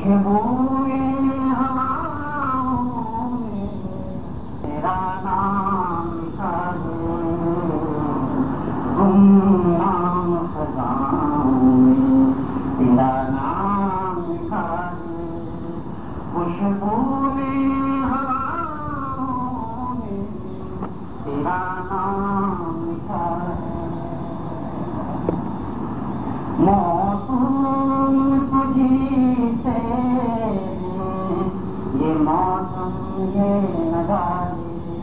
خوشبوئے ہواؤں میں تیرا نام لکھا ہے، گمنام خزاں میں تیرا نام لکھا ہے، خوشبوئے ہواؤں میں تیرا نام لکھا ہے، موسم تجھی سے یہ موسم یہ نظارے،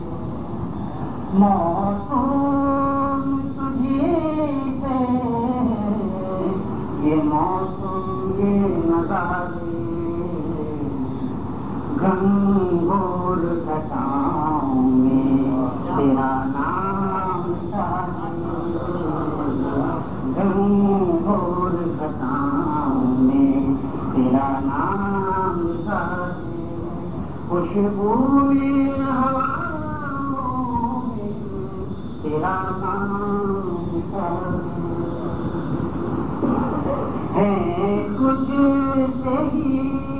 موسم تجھی سے یہ موسم یہ نظارے، گنگور گھٹاؤں میں تیرا نام چاہیے، گنگور گھٹاؤں میں تیرا نام چاہیے، خوشبوئے ہواؤں میں تیرا نام چاہیے، ہے کچھ صحیح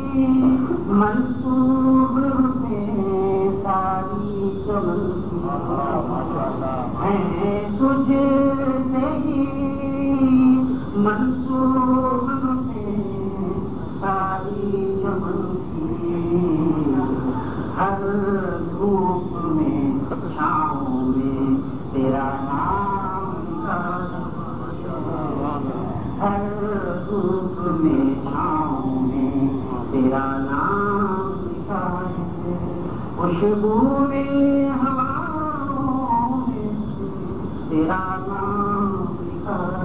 منصوب میں ساری چمن ہے، تجھ صحیح منصوب میں ساری چمن کی، ہر دھوپ میں چھاؤں میں تیرا نام ہر دھوپ میں چھاؤں میں تیرا نام لکھا ہے، خوشبوئے ہواؤں میں تیرا نام لکھا ہے،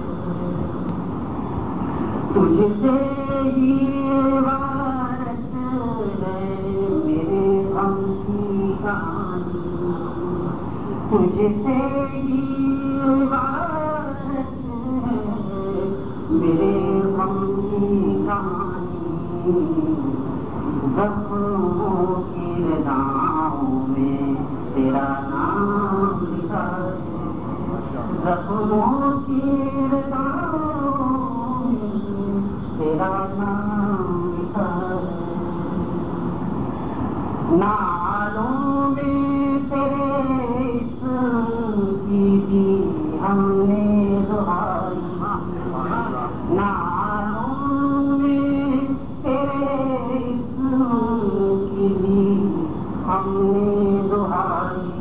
تجھ سے ہی عبارت ہے میرے غم کی کہانی، تجھ سے ہی عبارت ہے میرے غم کی کہانی، زخموں کی رداؤں میں تیرا نام لکھا ہے، زخموں کی رداؤں میں تیرا نام لکھا ہے، نالوں میں تیرے اسم کی دی ہم نے دہائی، نالوں میں تیرے اسم کی دی ہم نے دہائی،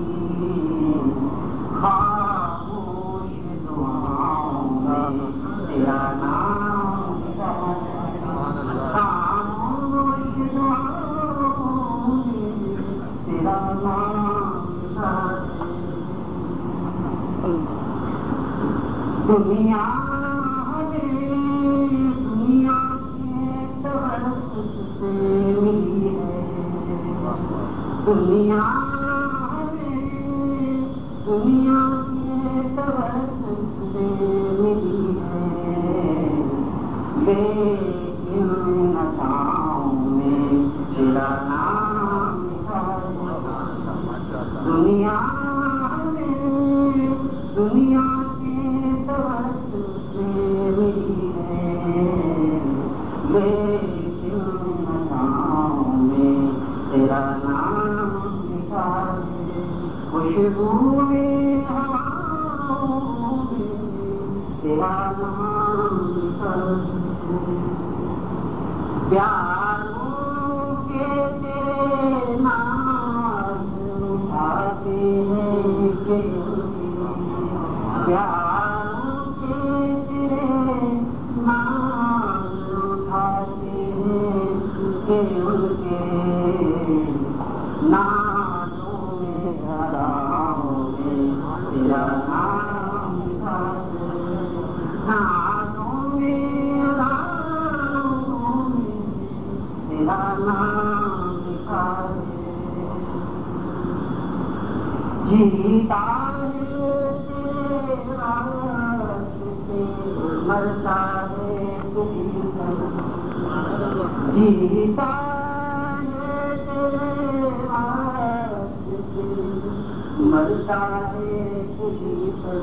خاموش دعاؤں میں تیرا نام لکھا ہے، خاموش دعاؤں میں تیرا نام لکھا ہے، دنیا دنیا کے توسط سے ملی ہے، دنیا دنیا کے توسط سے ملی ہے، لیکن نتاؤں میں تیرا نام لکھا ہے، دنیا دنیا کے توسط سے ملی ہے، لیکن نتاؤں میں تیرا نام لکھا ہے، خوشبوئے ہواؤں میں تیرا نام لکھا ہے، پیاروں کے تیرے نام اٹھاتے ہیں کہ پیاروں کے تیرے نام اٹھاتے ہیں کہ ان کے نازوں میں ہراؤں میں تیرا نام لکھا ہے، نازوں میں ہراؤں میں تیرا نام لکھا ہے، جیتا ہے تیرے راستے مرتا ہے تجھی پر، جیتا ہے تیرے راستے مرتا ہے تجھی پر،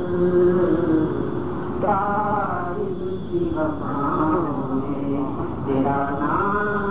تاریخ کی وفاؤں میں تیرا نام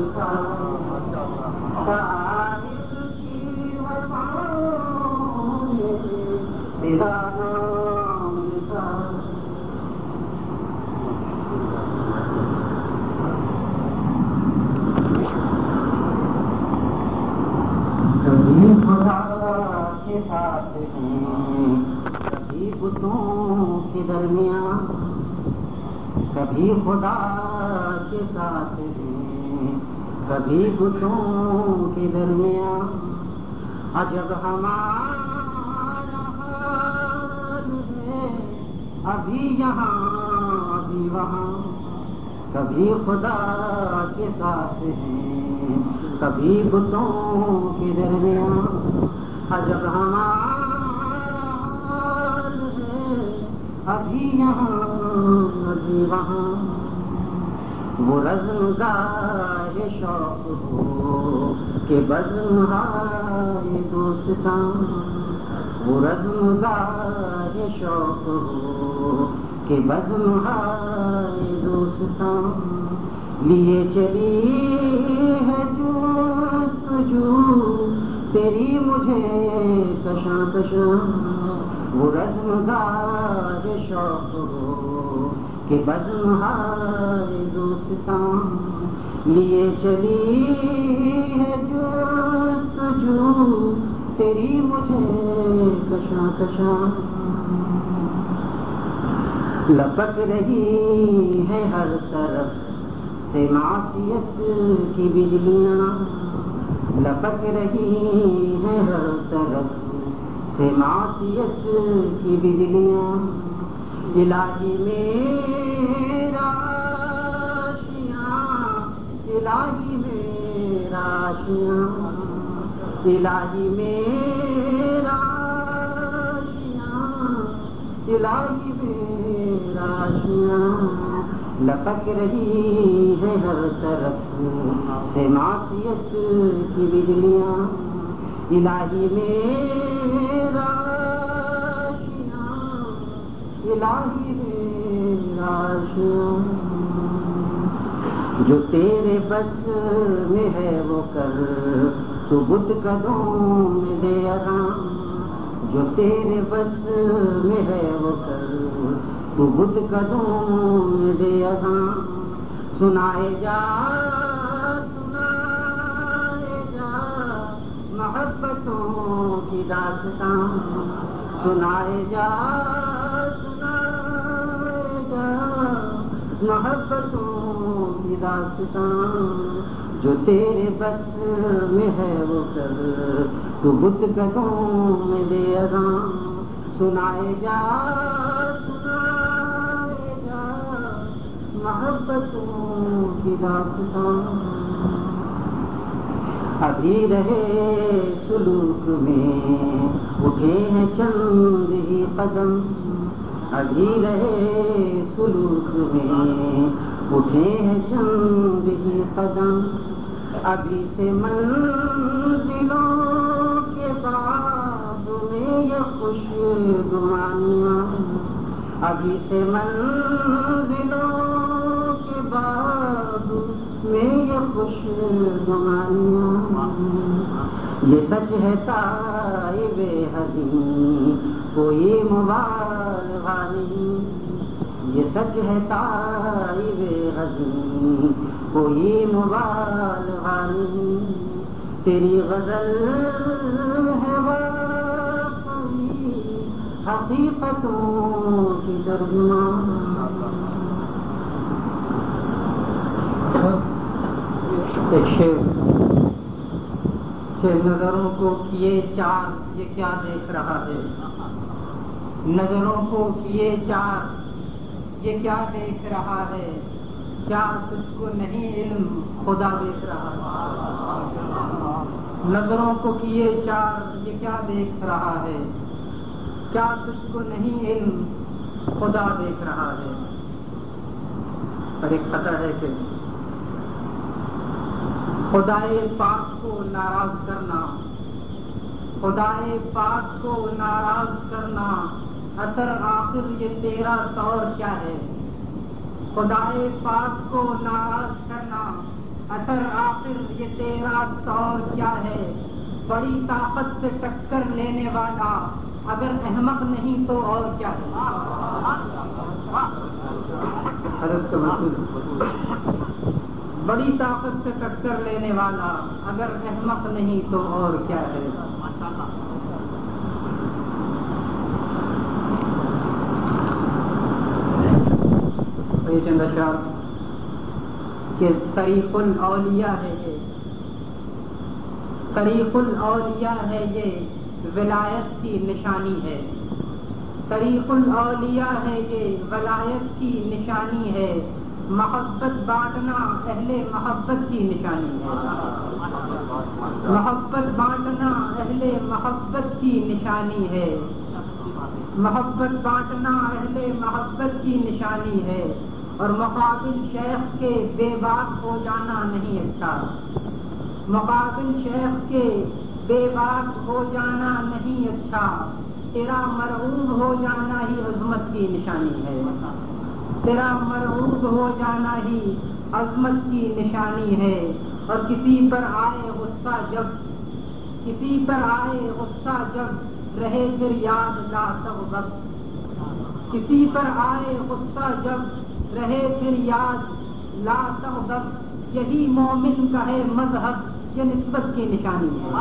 کبھی خدا کے ساتھ ہیں کبھی بتوں کے درمیان، کبھی خدا کے ساتھ ہیں کبھی بتوں کے درمیان، عجب ہمارا حال ہے ابھی یہاں ابھی وہاں، کبھی خدا کے ساتھ ہیں کبھی بتوں کے درمیان، عجب ہمارا حال ہے ابھی یہاں ابھی وہاں، وہ رزم گاہ شوق ہو کہ بزم ہائے دوستاں، وہ رزم گاہ شوق ہو کہ بزم ہائے دوستاں، لیے چلی ہے جستجو تیری مجھے کشاں کشاں، وہ رزم گاہ شوق ہو کہ بزم ہائے دوستاں، لیے چلی ہے جستجو تیری مجھے کشاں کشاں، لپک رہی ہے ہر طرف سے معصیت کی بجلیاں، لپک رہی ہے ہر طرف سے معصیت کی بجلیاں، الہی میرا آشیاں الہی میرا آشیاں، الہی میرا آشیاں الہی میرا آشیاں، لپک رہی ہے ہر طرف سے معصیت کی بجلیاں، الہی میرا آشیاں الہی میرا آشیاں، جو تیرے بس میں ہے وہ کر تو بت قدوں میں دے اذاں، جو تیرے بس میں ہے وہ کر تو بت قدوں میں دے اذاں، سنائے جا محبتوں کی داستاں، سنائے جا محبتوں کی داستاں، جو تیرے بس میں ہے وہ کر تو بت قدوں میں دے اذاں، سنائے جا محبتوں کی داستاں، ابھی رہے سلوک میں اٹھے ہیں چند ہی قدم، ابھی رہے سلوک میں اٹھے ہیں چند ہی قدم، ابھی سے منزلوں کے بعد میں یہ خوش گمانیاں، ابھی سے منزلوں کے بعد میں یہ خوش گمانیاں، یہ سچ ہے تائب حزین کوئی مبالغہ نہیں، یہ سچ ہے تائب حزین کوئی مبالغہ نہیں، تیری غزل ہے واقعی حقیقتوں کی ترجمان، ایک شعر کہ نظروں کو کیے چار یہ کیا دیکھ رہا ہے، نظروں کو کیے چار یہ کیا دیکھ رہا ہے، کیا تجھ کو نہیں علم خدا دیکھ رہا ہے، نظروں کو کیے چار یہ کیا دیکھ رہا ہے، کیا تجھ کو نہیں علم خدا دیکھ رہا ہے، اور ایک پتہ ہے کہ خدائے پاک کو ناراض کرنا، خدائے پاک کو ناراض کرنا، اثر آخر یہ تیرا طور کیا ہے، خدائے پاک کو ناراض کرنا، اثر آخر یہ تیرا طور کیا ہے، بڑی طاقت سے ٹکر لینے والا اگر احمق نہیں تو اور کیا ہے. حضرت کا بڑی طاقت سے ٹکر لینے والا اگر احمق نہیں تو اور کیا ہے. یہ چند اشعار کہ طریق الاولیاء ہے یہ، طریق الاولیاء ہے یہ ولایت کی نشانی ہے. طریق الاولیاء ہے یہ ولایت کی نشانی ہے. محبت بانٹنا اہل محبت کی نشانی ہے. محبت بانٹنا اہل محبت کی نشانی ہے. محبت بانٹنا اہل محبت کی نشانی ہے. اور مقابل شیخ کے بے باک ہو جانا نہیں اچھا. مقابل شیخ کے بے باک ہو جانا نہیں اچھا. تیرا مرعوب ہو جانا ہی عظمت کی نشانی ہے. تیرا مرعوب ہو جانا ہی عظمت کی نشانی ہے. اور کسی پر آئے غصہ جب رہے پھر یاد لا تغضب. کسی پر آئے غصہ جب رہے پھر یاد لا تغضب. یہی مومن کا ہے مذہب، یہ نسبت کی نشانی ہے.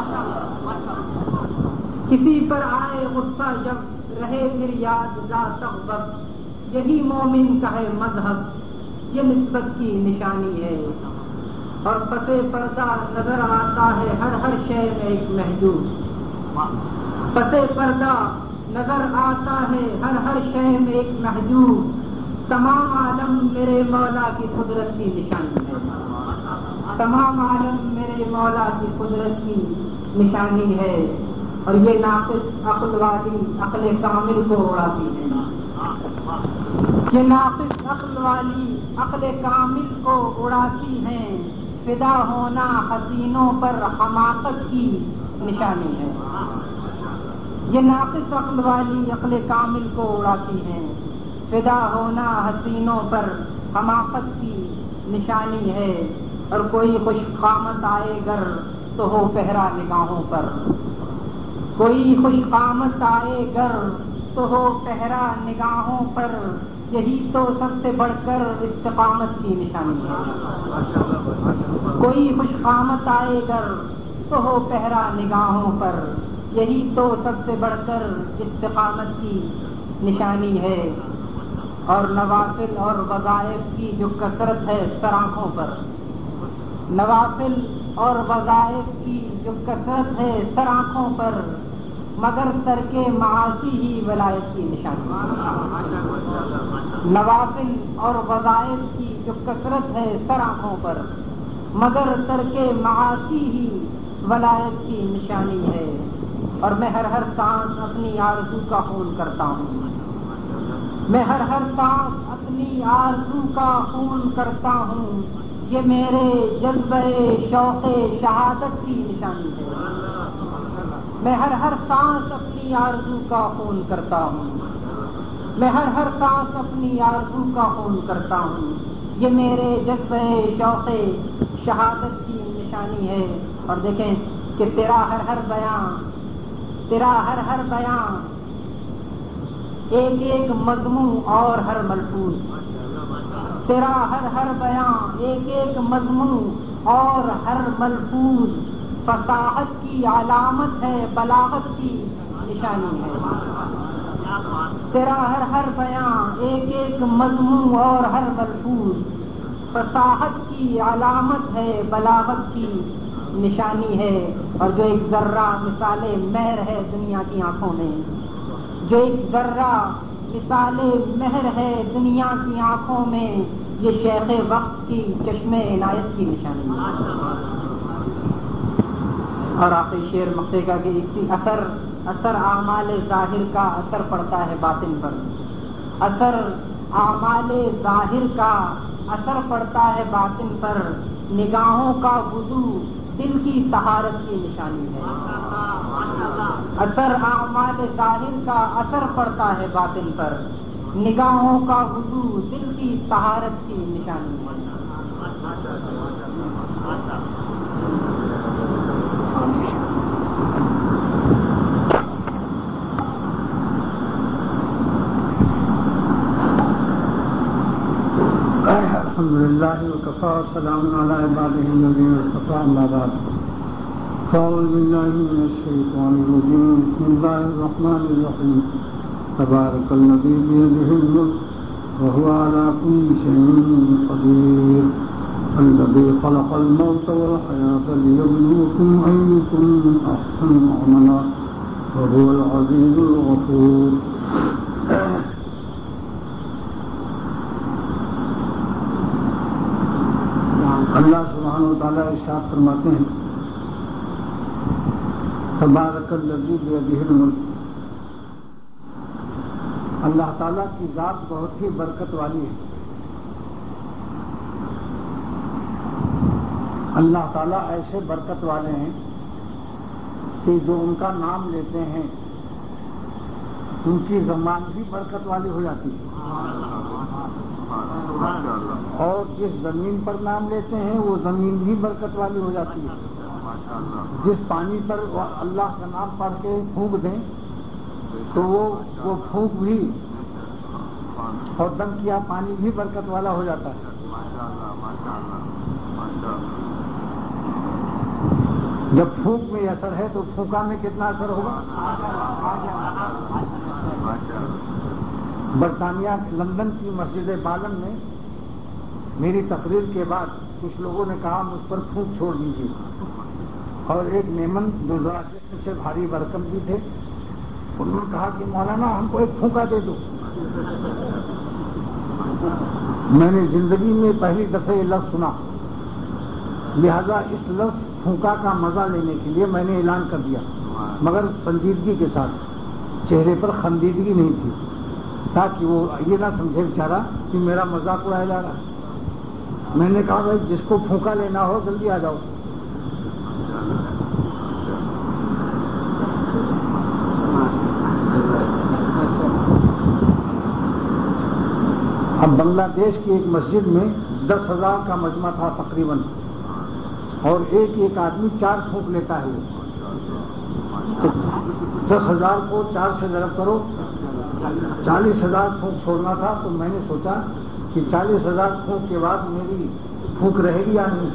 کسی پر آئے غصہ جب رہے پھر یاد لا تغضب. یہی مومن کا ہے مذہب، یہ نسبت کی نشانی ہے. اور پس پردہ نظر آتا ہے ہر شے میں ایک محجوب. پس پردہ نظر آتا ہے ہر شے میں ایک محجوب. تمام عالم میرے مولا کی قدرت کی نشانی ہے. تمام عالم میرے مولا کی قدرت کی نشانی ہے. اور یہ ناقص عقل والی عقل کامل کو اڑاتی ہے. یہ ناقص عقل والی عقل کامل کو اڑاتی ہیں. فدا ہونا حسینوں پر حماقت کی نشانی ہے. یہ ناقص عقل والی عقل کامل کو اڑاتی ہیں. فدا ہونا حسینوں پر حماقت کی نشانی ہے. اور کوئی خوش قامت آئے گر تو ہو پہرا نگاہوں پر. کوئی خوش قامت آئے گر تو ہو پہرا نگاہوں پر. یہی تو سب سے بڑھ کر استقامت کی نشانی ہے. کوئی خوش قامت آئے گر تو ہو پہرا نگاہوں پر. یہی تو سب سے بڑھ کر استقامت کی نشانی ہے. اور نوافل اور وظائف کی جو کثرت ہے سر آنکھوں پر. نوافل اور وظائف کی جو کثرت ہے سر آنکھوں پر. مگر ترک معاصی ہی ولایت کی نشانی. نوافل اور وظائف کی جو کثرت ہے سر آنکھوں پر. مگر ترک معاصی ہی ولایت کی نشانی ہے. اور میں ہر سانس اپنی آرزو کا خون کرتا ہوں. میں ہر سانس اپنی آرزو کا خون کرتا ہوں. یہ میرے جذبہ شوق شہادت کی نشانی ہے. میں ہر سانس اپنی آرزو کا خون کرتا ہوں. میں ہر سانس اپنی آرزو کا خون کرتا ہوں. یہ میرے جذبہ شوق شہادت کی نشانی ہے. اور دیکھیں کہ تیرا ہر بیان ایک مضمون اور ہر ملفوظ. تیرا ہر بیان ایک مضمون اور ہر ملفوظ. فصاحت کی علامت ہے، بلاغت کی نشانی ہے. تیرا ہر بیان ایک مضمون اور ہر ملفوظ. فصاحت کی علامت ہے، بلاغت کی نشانی ہے. اور جو ایک ذرہ مثال مہر ہے دنیا کی آنکھوں میں. جو ایک ذرہ مثال مہر ہے دنیا کی آنکھوں میں. یہ شیخ وقت کی چشم عنایت کی نشانی ہے. اور آخری شعر مقطع کا کہ اثر اعمال ظاہر کا اثر پڑتا ہے باطن پر. اثر اعمال ظاہر کا اثر پڑتا ہے باطن پر. نگاہوں کا وضو دل کی طہارت کی نشانی ہے. اثر اعمال ظاہر کا اثر پڑتا ہے باطن پر. نگاہوں کا وضو دل کی طہارت کی نشانی ہے. الحمد لله وكفى وسلام على عباده الذين اصطفى أما بعد فأعوذ بالله من الشيطان الرجيم بسم الله الرحمن الرحيم تبارك الذي بيده الملك وهو على كل شيء قدير الذي خلق الموت والحياة ليبلوكم أيكم أحسن عملا وهو العزيز الغفور. اللہ سبحانہ وتعالیٰ ارشاد فرماتے ہیں تبارک الذی بیدہ الملک. اللہ تعالیٰ کی ذات بہت ہی برکت والی ہے. اللہ تعالیٰ ایسے برکت والے ہیں کہ جو ان کا نام لیتے ہیں ان کی زبان بھی برکت والی ہو جاتی ہے اور جس زمین پر نام لیتے ہیں وہ زمین بھی برکت والی ہو جاتی ہے. جس پانی پر اللہ کا نام پڑھ کے پھونک دیں تو وہ پھونک بھی اور دم کیا پانی بھی برکت والا ہو جاتا ہے. جب پھونک میں اثر ہے تو پھونکا میں کتنا اثر ہوگا. برطانیہ لندن کی مسجد بالم میں میری تقریر کے بعد کچھ لوگوں نے کہا مجھ پر پھونک چھوڑ دیجیے اور ایک میمن جو ذرا جسم سے بھاری برکم بھی تھے انہوں نے کہا کہ مولانا ہم کو ایک پھونکا دے دو. میں نے زندگی میں پہلی دفعہ یہ لفظ سنا, لہذا اس لفظ پھونکا کا مزہ لینے کے لیے میں نے اعلان کر دیا, مگر سنجیدگی کے ساتھ, چہرے پر خندیدگی نہیں تھی تاکہ وہ یہ نہ سمجھے بیچارہ کہ میرا مذاق اڑایا جا رہا ہے. میں نے کہا بھائی جس کو پھونکا لینا ہو جلدی آ جاؤ. اب بنگلہ دیش کی ایک مسجد میں 10,000 کا مجمع تھا تقریباً, اور ایک آدمی 4 پھونک لیتا ہے. 10,000 کو 4 سے ضرب کرو, 40,000 پھونک چھوڑنا تھا. تو میں نے سوچا کہ 40,000 پھونک کے بعد میری پھونک رہے گی یا نہیں.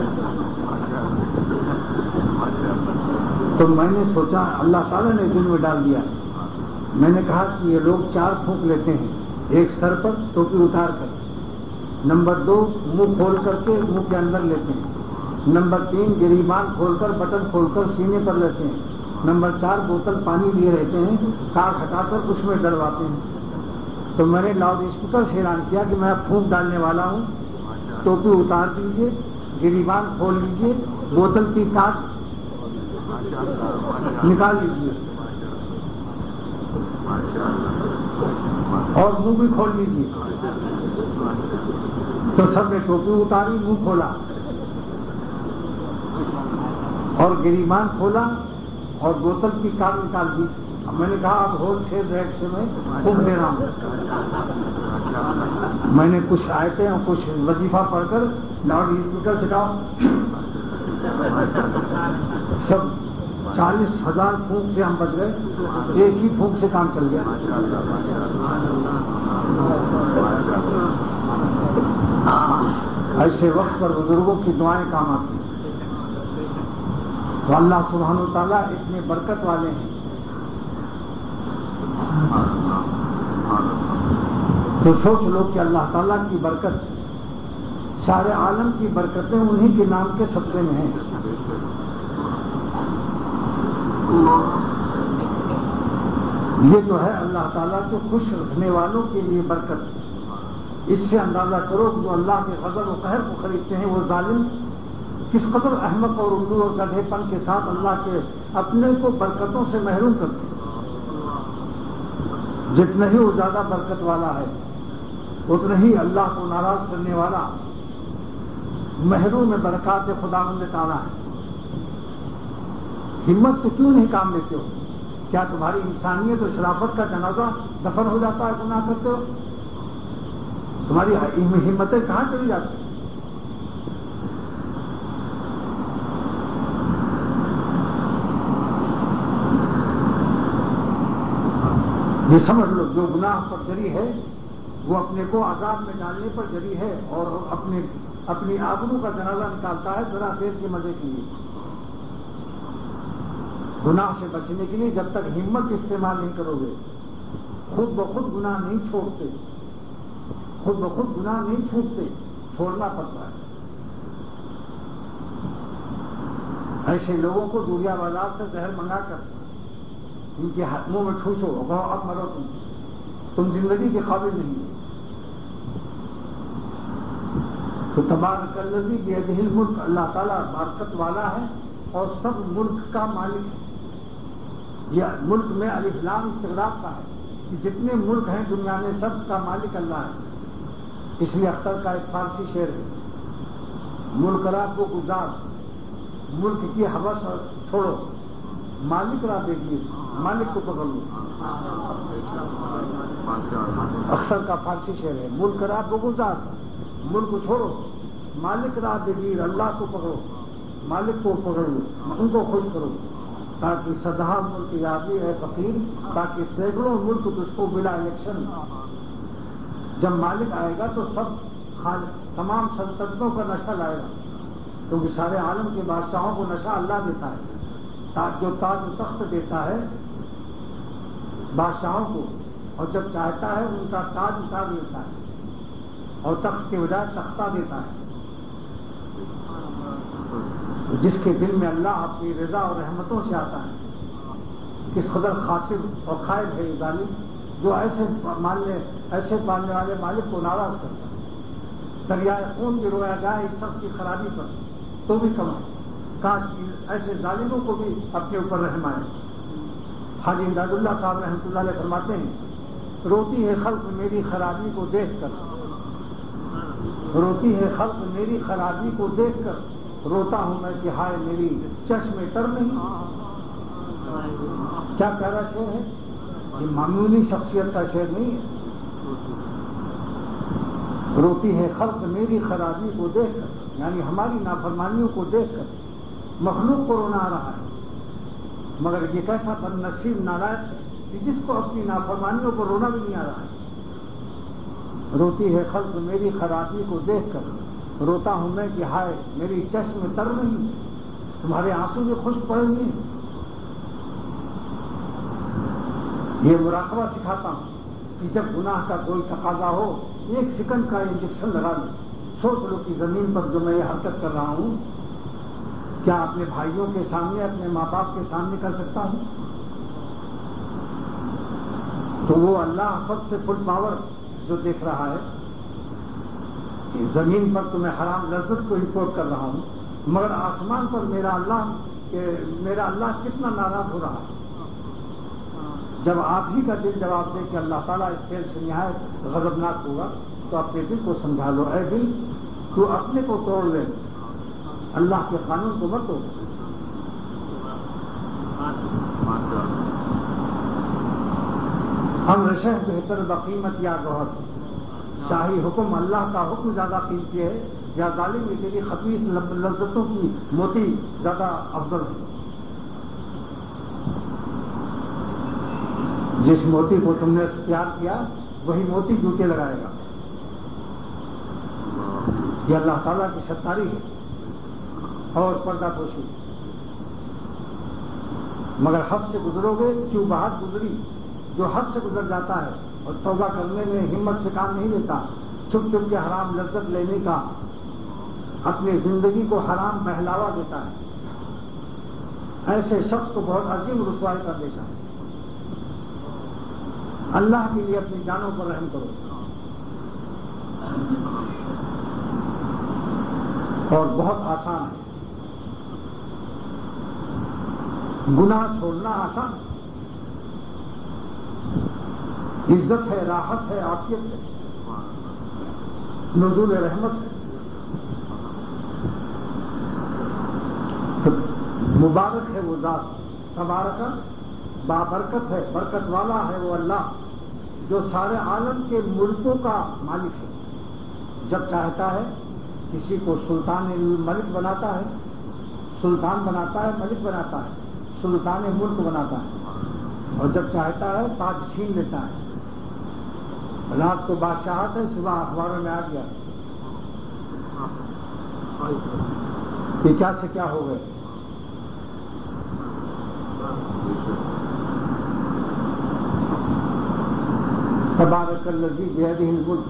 تو میں نے سوچا اللہ تعالیٰ نے دل میں ڈال دیا. میں نے کہا کہ یہ لوگ 4 پھونک لیتے ہیں, ایک سر پر ٹوپی اتار کر, نمبر 2 منہ کھول کر کے منہ کے اندر لیتے ہیں, نمبر 3 گریبان کھول کر بٹن کھول کر سینے پر لیتے ہیں, نمبر 4 بوتل پانی لیے رہتے ہیں, کاٹ ہٹا کر اس میں ڈلواتے ہیں. تو میں نے لاؤڈ اسپیکر سے اعلان کیا کہ میں پھونک ڈالنے والا ہوں, ٹوپی اتار دیجیے, گریبان کھول لیجیے, بوتل کی کاٹ نکال لیجیے اور منہ بھی کھول لیجیے. تو سب نے ٹوپی اتاری, منہ کھولا اور گریبان کھولا اور بوتل کی کاٹ نکال دی. میں نے کہا اب ہول سیل ریٹ سے میں پھونک دے رہا ہوں. میں نے کچھ آیتیں اور کچھ وظیفہ پڑھ کر لاؤڈ اسپیکر سے کہا سب 40,000 پھونک سے ہم بچ گئے, ایک ہی پھونک سے کام چل گیا. ایسے وقت پر بزرگوں کی دعائیں کام آتی ہیں. تو اللہ سبحانہ وتعالیٰ اتنے برکت والے ہیں. تو سوچ لو کہ اللہ تعالیٰ کی برکت, سارے عالم کی برکتیں انہی کے نام کے صدقے میں ہیں. یہ جو ہے اللہ تعالیٰ کو خوش رکھنے والوں کے لیے برکت. اس سے اندازہ کرو کہ جو اللہ کے غضب و قہر کو خریدتے ہیں وہ ظالم کس قدر احمق اور الو اور گدھے پن کے ساتھ اللہ کے اپنے کو برکتوں سے محروم کرتے ہیں. جتنا ہی وہ زیادہ برکت والا ہے اتنا ہی اللہ کو ناراض کرنے والا محروم برکات خداوند تعالیٰ ہے. ہمت سے کیوں نہیں کام لیتے ہو؟ کیا تمہاری انسانیت اور شرافت کا جنازہ دفن ہو جاتا ہے گناہ کرتے ہو؟ تمہاری ہمتیں کہاں چلی جاتی ہیں؟ یہ سمجھ لو جو گناہ پر جری ہے وہ اپنے کو عذاب میں ڈالنے پر جری ہے اور اپنی آبرو کا جنازہ نکالتا ہے ذرا دیر کے مزے کے لیے، گناہ سے بچنے کے لیے. جب تک ہمت استعمال نہیں کرو گے خود بخود گناہ نہیں چھوڑتے، خود بخود گناہ نہیں چھوٹتے، چھوڑنا پڑتا ہے. ایسے لوگوں کو دوریا بازار سے زہر منگا کر ان کے منہ میں ٹھوسو، کہو اب مرو، تم زندگی کے قابل نہیں ہو. تو تبارک الذی بیدہ الملک، اللہ تعالیٰ برکت والا ہے اور سب ملک کا مالک ہے. یہ ملک میں الف لام استغراق کا ہے کہ جتنے ملک ہیں دنیا میں سب کا مالک اللہ ہے. اس لیے اختر کا ایک فارسی شعر ہے، ملک را کو گزار، ملک کی ہوس چھوڑو، مالک را دیکھیے، مالک کو پکڑ لو. اختر کا فارسی شعر ہے، ملک را کو گزار، ملک کو چھوڑو، مالک را دیکھیے، اللہ کو پکڑو، مالک کو پکڑ لو، ان کو خوش کرو، تاکہ سدھا ملک یادی ہے فقیر، تاکہ سینکڑوں ملک تجھ کو بلا الیکشن. جب مالک آئے گا تو سب تمام سلطنتوں کا نشہ لائے گا، کیونکہ سارے عالم کے بادشاہوں کو نشہ اللہ دیتا ہے، جو تاج و تخت دیتا ہے بادشاہوں کو، اور جب چاہتا ہے ان کا تاج اتار دیتا ہے اور تخت کے بجائے تختہ دیتا ہے. جس کے دل میں اللہ اپنی رضا اور رحمتوں سے آتا ہے، کس قدر خاسر اور خائب ہے یہ ظالم جو ایسے ماننے والے مالک کو ناراض کرتا ہے. دریائے خون بھی رویا جائے اس شخص کی خرابی پر تو بھی کم ہے، کاش ایسے ظالموں کو بھی اپنے اوپر رحم آئے. حاجی امداد اللہ صاحب رحمۃ اللہ علیہ فرماتے ہیں، روتی ہے خلق میری خرابی کو دیکھ کر، روتی ہے خلق میری خرابی کو دیکھ کر، روتا ہوں میں کہ ہائے میری چشم تر نہیں. کیا پیارا شعر ہے، یہ معمولی شخصیت کا شعر نہیں ہے. روتی ہے خلق میری خرابی کو دیکھ کر، یعنی ہماری نافرمانیوں کو دیکھ کر مخلوق کو رونا آ رہا ہے. مگر یہ کیسا بد نصیب نالائق ہے کہ جس کو اپنی نافرمانیوں کو رونا بھی نہیں آ رہا ہے. روتی ہے خلق میری خرابی کو دیکھ کر، روتا ہوں میں کہ ہائے میری چشم تر نہیں، تمہارے آنسو جو خشک پڑے ہوئے ہیں. یہ مراقبہ سکھاتا ہوں کہ جب گناہ کا کوئی تقاضا ہو، ایک سیکنڈ کا انجیکشن لگا لو، سوچ لو کہ زمین پر جو میں یہ حرکت کر رہا ہوں کیا اپنے بھائیوں کے سامنے، اپنے ماں باپ کے سامنے کر سکتا ہوں؟ تو وہ اللہ سب سے فل پاور جو دیکھ رہا ہے کہ زمین پر تو میں حرام لذت کو امپورٹ کر رہا ہوں، مگر آسمان پر میرا اللہ کتنا ناراض ہو رہا ہے. جب آپ ہی کا دل جواب دے کہ اللہ تعالیٰ اس کھیل سے نہایت غضبناک ہوگا تو اپنے دل کو سمجھا لو، اے دل تو اپنے کو توڑ لے، اللہ کے قانون کو مت توڑ. ہم رشح بہتر بقیمت یا گوہر، شاہی حکم اللہ کا حکم زیادہ قیمتی ہے یا ظالم یہ تیری خبیث لذتوں کی موتی زیادہ افضل ہے؟ جس موتی کو تم نے پیار کیا وہی موتی جوتے لگائے گا. یہ اللہ تعالیٰ کی ستاری ہے اور پردہ پوشی. مگر حد سے گزرو گے کیوں بہت گزری. جو حد سے گزر جاتا ہے اور توبہ کرنے میں ہمت سے کام نہیں لیتا، چھپ چھپ کے حرام لذت لینے کا اپنی زندگی کو حرام بہلاوا دیتا ہے، ایسے شخص کو بہت عظیم رسوائی کا پیشہ ہے. اللہ کے لیے اپنی جانوں پر رحم کرو اور بہت آسان ہے. گناہ چھوڑنا آسان ہے، عزت ہے، راحت ہے، عافیت ہے، نزول رحمت ہے. مبارک ہے وہ ذات، تبارک بابرکت ہے، برکت والا ہے وہ اللہ جو سارے عالم کے ملکوں کا مالک ہے. جب چاہتا ہے کسی کو سلطان ملک بناتا ہے، سلطان بناتا ہے، ملک بناتا ہے، سلطان ملک بناتا ہے، اور جب چاہتا ہے تاج چھین لیتا ہے. رات کو بادشاہت ہے، صبح اخباروں میں آ گیا کہ کیا سے کیا ہو گئے. تبارک الذی بیدہ الملک،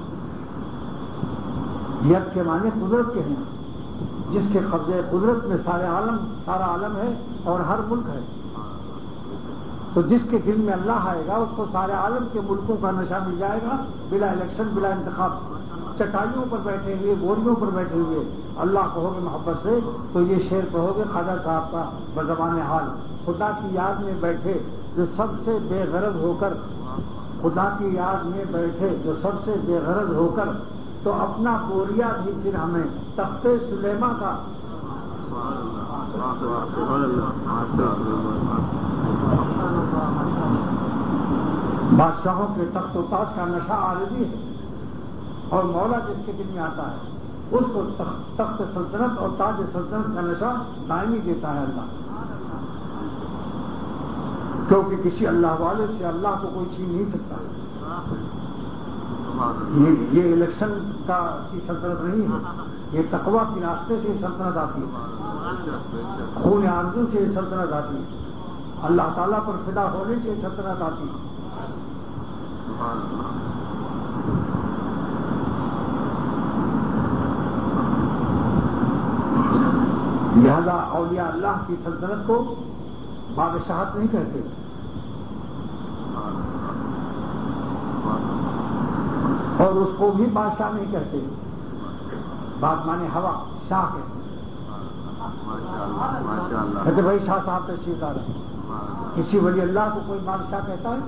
ید کے معنی قدرت کے ہیں، جس کے قبضے قدرت میں سارا عالم ہے اور ہر ملک ہے. تو جس کے دل میں اللہ آئے گا اس کو سارے عالم کے ملکوں کا نشہ مل جائے گا، بلا الیکشن، بلا انتخاب. چٹائیوں پر بیٹھے ہوئے، بوریوں پر بیٹھے ہوئے اللہ کہو گے محبت سے تو یہ شعر کہو گے خواجہ صاحب کا بزبان حال. خدا کی یاد میں بیٹھے جو سب سے بے غرض ہو کر، خدا کی یاد میں بیٹھے جو سب سے بے غرض ہو کر، تو اپنا بوریا بھی پھر ہمیں تخت سلیماں کا. بادشاہوں کے تخت و تاج کا نشہ عارضی ہے، اور مولا جس کے دل میں آتا ہے اس کو تخت سلطنت اور تاج سلطنت کا نشہ دائمی دیتا ہے اللہ. کیونکہ کسی اللہ والے سے اللہ کو کوئی چھین نہیں سکتا. یہ الیکشن کی سلطنت نہیں ہے، یہ تقویٰ کے راستے سے سلطنت آتی ہے، خون آرزو سے سلطنت آتی ہے، اللہ تعالیٰ پر فدا ہونے سے سلطنت آتی ہے. لہذا اولیاء اللہ کی سلطنت کو بادشاہت نہیں کہتے، اور اس کو بھی بادشاہ نہیں کہتے. بات مانے ہوا، شاہ کہتے کہتے بھائی شاہ صاحب تشریف لا رہے ہیں. کسی ولی اللہ کو کوئی بادشاہ کہتا ہے؟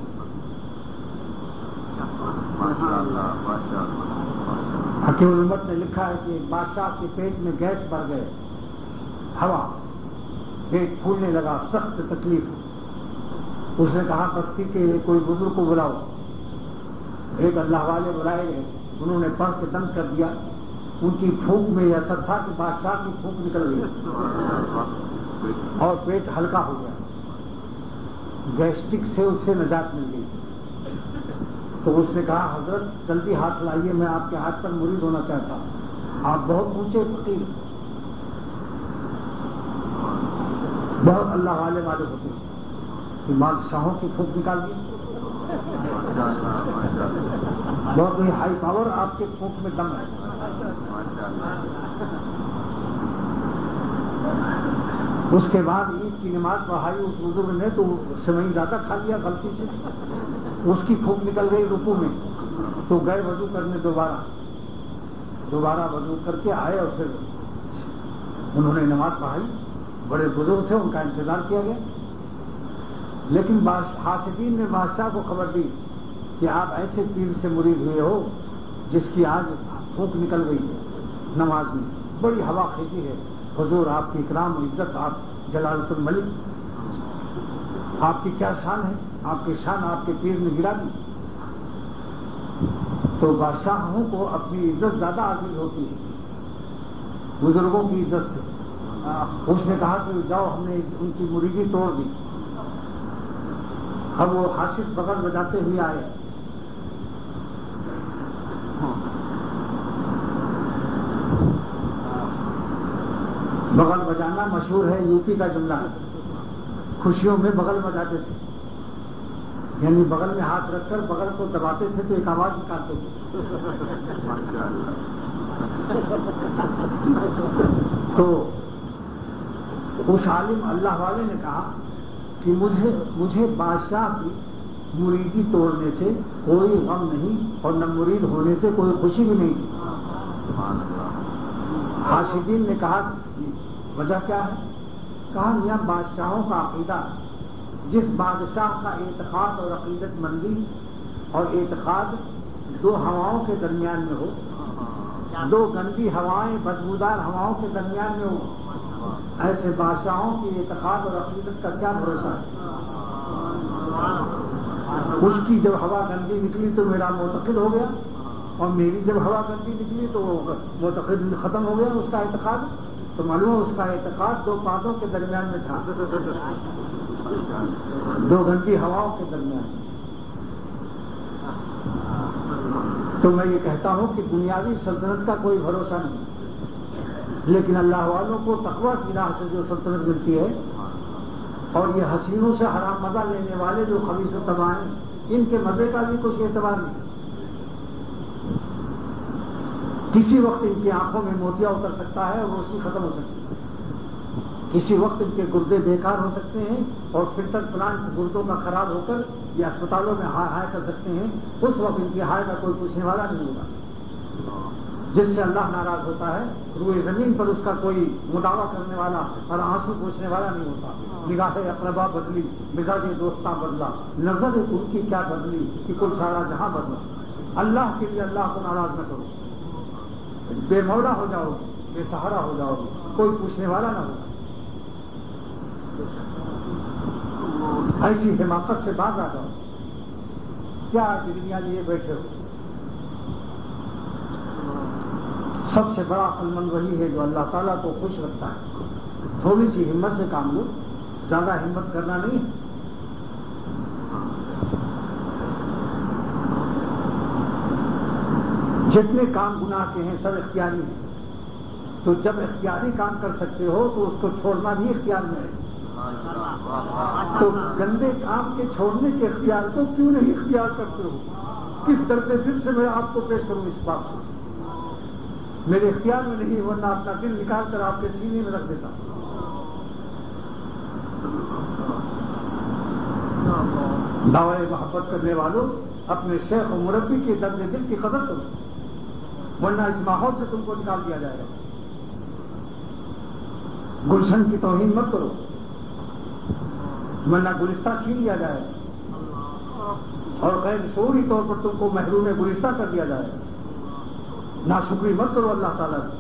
حکیم الامت نے لکھا ہے کہ بادشاہ کے پیٹ میں گیس بھر گئے، ہوا، پیٹ پھولنے لگا، سخت تکلیف. اس نے کہا بستی کے کوئی بزرگ کو بلاؤ. ایک اللہ والے بلائے گئے، انہوں نے پڑھ کے دم کر دیا. ان کی پھونک میں یہ اثر تھا کہ بادشاہ کی پھونک نکل گئی اور پیٹ ہلکا ہو گیا، گیسٹرک سے اس سے نجات مل گئی. تو اس نے کہا حضرت جلدی ہاتھ لائیے، میں آپ کے ہاتھ پر مرید ہونا چاہتا ہوں. آپ بہت اونچے فقیر، بہت اللہ والے ہوتے ہیں کہ بادشاہوں کی پھونک نکال دی. بہت ہی ہائی پاور آپ کے پھونک میں دم ہے. اس کے بعد عید کی نماز پڑھائی اس بزرگ نے تو سمئی زیادہ کھا لیا غلطی سے، اس کی پھونک نکل گئی رکوع میں. تو گئے وضو کرنے، دوبارہ وضو کر کے آئے اور پھر انہوں نے نماز پڑھائی. بڑے بزرگ تھے، ان کا انتظار کیا گیا. لیکن حاسدین نے بادشاہ کو خبر دی کہ آپ ایسے پیر سے مرید ہوئے ہو جس کی آج پھونک نکل گئی نماز میں، بڑی ہوا خیزی ہے. حضور آپ کی اکرام و عزت، آپ جلالت الملک، آپ کی کیا شان ہے، آپ کی شان آپ کے پیر نے گرا دی. تو بادشاہوں کو اپنی عزت زیادہ عزیز ہوتی ہے بزرگوں کی عزت سے. اس نے کہا کہ جاؤ، ہم نے ان کی مریدی توڑ دی. اب وہ حاشد بغل بجاتے ہوئے آئے. بغل بجانا مشہور ہے، یو پی کا جملہ ہے. خوشیوں میں بغل بجاتے تھے، یعنی بغل میں ہاتھ رکھ کر بغل کو دباتے تھے تو ایک آواز نکالتے تھے. تو اس عالم اللہ والے نے کہا کہ مجھے بادشاہ کی مریدی توڑنے سے کوئی غم نہیں اور نہ مرید ہونے سے کوئی خوشی بھی نہیں. حاشدین نے کہا وجہ کیا ہے؟ کہا میاں بادشاہوں کا عقیدہ، جس بادشاہ کا اعتقاد اور عقیدت مندی اور اعتقاد دو ہواؤں کے درمیان میں ہو، دو گندی ہوائیں بدبودار ہواؤں کے درمیان میں ہو، ایسے بادشاہوں کی اعتقاد اور عقیدت کا کیا بھروسہ ہے؟ اس کی جب ہوا گندی نکلی تو میرا معتقد ہو گیا، اور میری جب ہوا گندی نکلی تو معتقد ختم ہو گیا اس کا اعتقاد. تو معلوم اس کا اعتقاد دو پادوں کے درمیان میں تھا، دو گندی ہواؤں کے درمیان. تو میں یہ کہتا ہوں کہ دنیاوی سلطنت کا کوئی بھروسہ نہیں، لیکن اللہ والوں کو تقویٰ کی راہ سے جو سلطنت ملتی ہے، اور یہ حسینوں سے حرام مزہ لینے والے جو خبیث و تباہ ہیں، ان کے مزے کا بھی کچھ اعتبار نہیں۔ کسی وقت ان کی آنکھوں میں موتیا اتر سکتا ہے اور روشنی ختم ہو سکتی ہے، کسی وقت ان کے گردے بیکار ہو سکتے ہیں اور فلٹر پلانٹ گردوں کا خراب ہو کر یہ اسپتالوں میں ہائے کر سکتے ہیں، اس وقت ان کی ہائے کا کوئی پوچھنے والا نہیں ہوگا۔ جس سے اللہ ناراض ہوتا ہے روئے زمین پر اس کا کوئی مداوع کرنے والا اور آنسو پوچھنے والا نہیں ہوتا۔ نگاہ اقربا بدلی، مزاج دوستاں بدلا، نظر ان کی کیا بدلی کہ کل سارا جہاں بدلا۔ اللہ کے لیے اللہ کو ناراض نہ کرو، بے مولا ہو جاؤ گے، بے سہارا ہو جاؤ گے، کوئی پوچھنے والا نہ ہوگا۔ ایسی حماقت سے باز آ جاؤ، کیا ڈگریاں لیے بیٹھے ہو؟ سب سے بڑا عقل مند وہی ہے جو اللہ تعالیٰ کو خوش رکھتا ہے۔ تھوڑی سی ہمت سے کام لو، زیادہ ہمت کرنا نہیں۔ جتنے کام گناہ کے ہیں سب اختیاری ہیں، تو جب اختیاری کام کر سکتے ہو تو اس کو چھوڑنا بھی اختیار میں ہے۔ تو گندے کام کے چھوڑنے کے اختیار کو کیوں نہیں اختیار کرتے ہو؟ کس درد دل سے میں آپ کو پیش کروں اس بات کو؟ میرے اختیار میں نہیں، ورنہ اپنا دل نکال کر آپ کے سینے میں رکھ دیتا۔ دعوی محبت کرنے والوں اپنے شیخ و مربی کے درد دل کی قدر کرو، ورنہ اس ماحول سے تم کو نکال دیا جائے گا۔ گلشن کی توہین مت کرو، ورنہ گلستہ چھین لیا جائے گا اور غیر شعوری طور پر تم کو محروم گلستہ کر دیا جائے گا۔ ناشکری مت کرو اللہ تعالیٰ کی،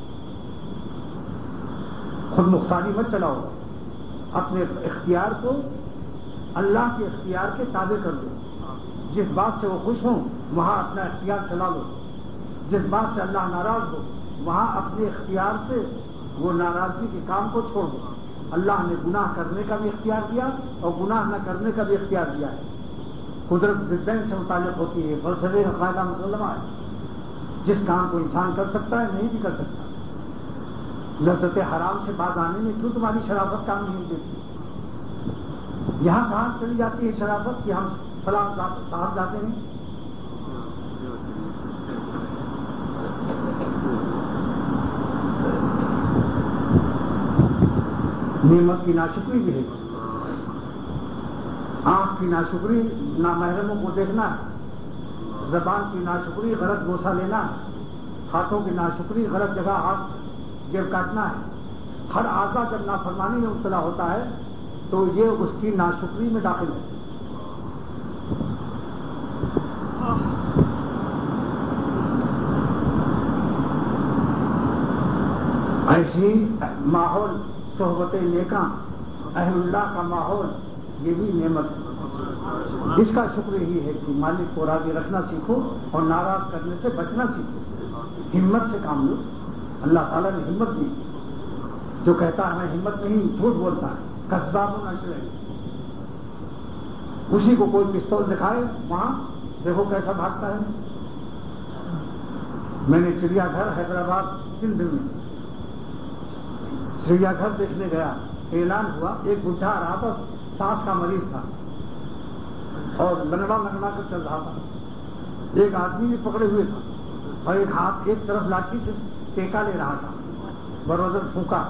خود مختاری مت چلاؤ، اپنے اختیار کو اللہ کے اختیار کے تابع کر دو۔ جس بات سے وہ خوش ہوں وہاں اپنا اختیار چلا لو، جس بات سے اللہ ناراض ہو وہاں اپنے اختیار سے وہ ناراضگی کے کام کو چھوڑ دو۔ اللہ نے گناہ کرنے کا بھی اختیار دیا اور گناہ نہ کرنے کا بھی اختیار دیا ہے۔ قدرت ضدین سے متعلق ہوتی ہے، فلسفے کا قاعدہ مسلمہ ہے۔ جس کام کو انسان کر سکتا ہے نہیں بھی کر سکتا۔ لذت حرام سے باز آنے میں کیوں تمہاری شرافت کام نہیں دیتی؟ یہاں کہاں چلی جاتی ہے شرافت کہ ہم فلاں صاحب جاتے ہیں؟ نعمت کی ناشکری بھی ہے، آنکھ کی ناشکری نامحرموں کو دیکھنا ہے، زبان کی ناشکری غلط گوسہ لینا ہے، ہاتھوں کی ناشکری غلط جگہ ہاتھ جیب کاٹنا ہے۔ ہر اعضا جب نافرمانی میں مبتلا ہوتا ہے تو یہ اس کی ناشکری میں داخل ہے۔ ایسی ماحول صحبت نیکاں اہل اللہ کا ماحول یہ بھی نعمت ہے۔ اس کا شکر ہی ہے کہ مالک کو راضی رکھنا سیکھو اور ناراض کرنے سے بچنا سیکھو۔ ہمت سے کام لو، اللہ تعالیٰ نے ہمت دی۔ جو کہتا ہے ہمیں ہمت نہیں جھوٹ بولتا ہے، کذاب و ناشر ہے۔ اسی کو کوئی پستول دکھائے وہاں دیکھو کیسا بھاگتا ہے۔ میں نے چڑیا گھر حیدرآباد سندھ میں چڑیا گھر دیکھنے گیا، اعلان ہوا، ایک بڈھا آ رہا تھا، سانس کا مریض تھا اور لنگڑا کر چل رہا تھا۔ ایک آدمی بھی پکڑے ہوئے تھا اور ایک ہاتھ ایک طرف لاٹھی سے ٹیکا لے رہا تھا، بروزر پھونکا۔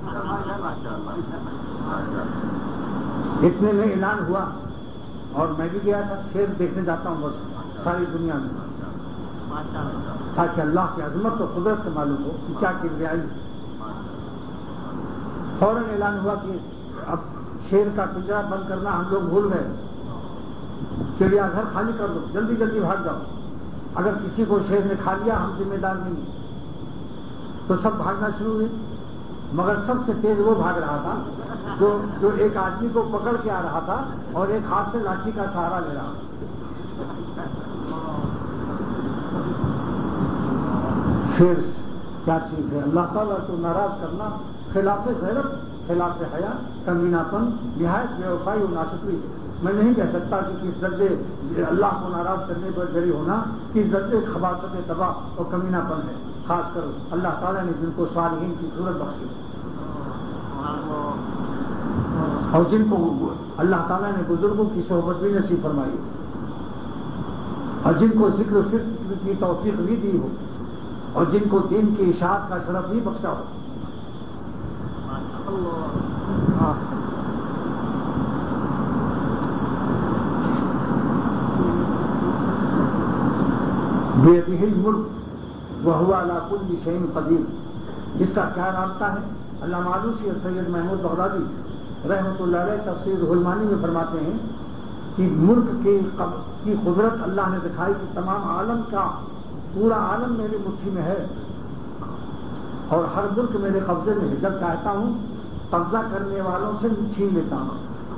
اتنے میں اعلان ہوا اور میں بھی گیا تھا۔ شیر دیکھنے جاتا ہوں بس ساری دنیا میں، تاکہ اللہ کی عظمت اور قدرت سے معلوم ہو کہ کیا کبریائی ہے۔ فوراً اعلان ہوا کہ اب شیر کا پنجرا بند کرنا ہم لوگ بھول گئے، چڑیا گھر خالی کر دو، جلدی جلدی بھاگ جاؤ، اگر کسی کو شیر نے کھا لیا ہم ذمہ دار نہیں۔ تو سب بھاگنا شروع ہوئے، مگر سب سے تیز وہ بھاگ رہا تھا جو ایک آدمی کو پکڑ کے آ رہا تھا اور ایک ہاتھ سے لاٹھی کا سہارا لے رہا تھا۔ پھر کیا چیز ہے؟ اللہ تعالیٰ کو ناراض کرنا خلاف غیرت، خلاف حیا، کمینہ پن، نہایت بے وفائی و ناشکری ہے۔ میں نہیں کہہ سکتا کہ کس درجے اللہ کو ناراض کرنے پر جری ہونا کس درجے خباثت تباہ اور کمینہ پن ہے. خاص کر اللہ تعالیٰ نے جن کو صالحین کی صورت بخشی اور جن کو اللہ تعالیٰ نے بزرگوں کی صحبت بھی نصیب فرمائی اور جن کو ذکر و فکر کی توفیق بھی دی ہو اور جن کو دین کی اشاعت کا شرف بھی بخشا ہو. بیدہ الملک وہو علی کل شیء قدیر. اس کا کیا رابطہ ہے؟ علامہ آلوسی اور سید محمود بغدادی رحمۃ اللہ علیہ تفسیر الرحمانی میں فرماتے ہیں کہ ملک کی قدرت اللہ نے دکھائی کہ تمام عالم کا پورا عالم میری مٹھی میں ہے اور ہر ملک میرے قبضے میں ہے. جب چاہتا ہوں قبضہ کرنے والوں سے چھین لیتا ہوں.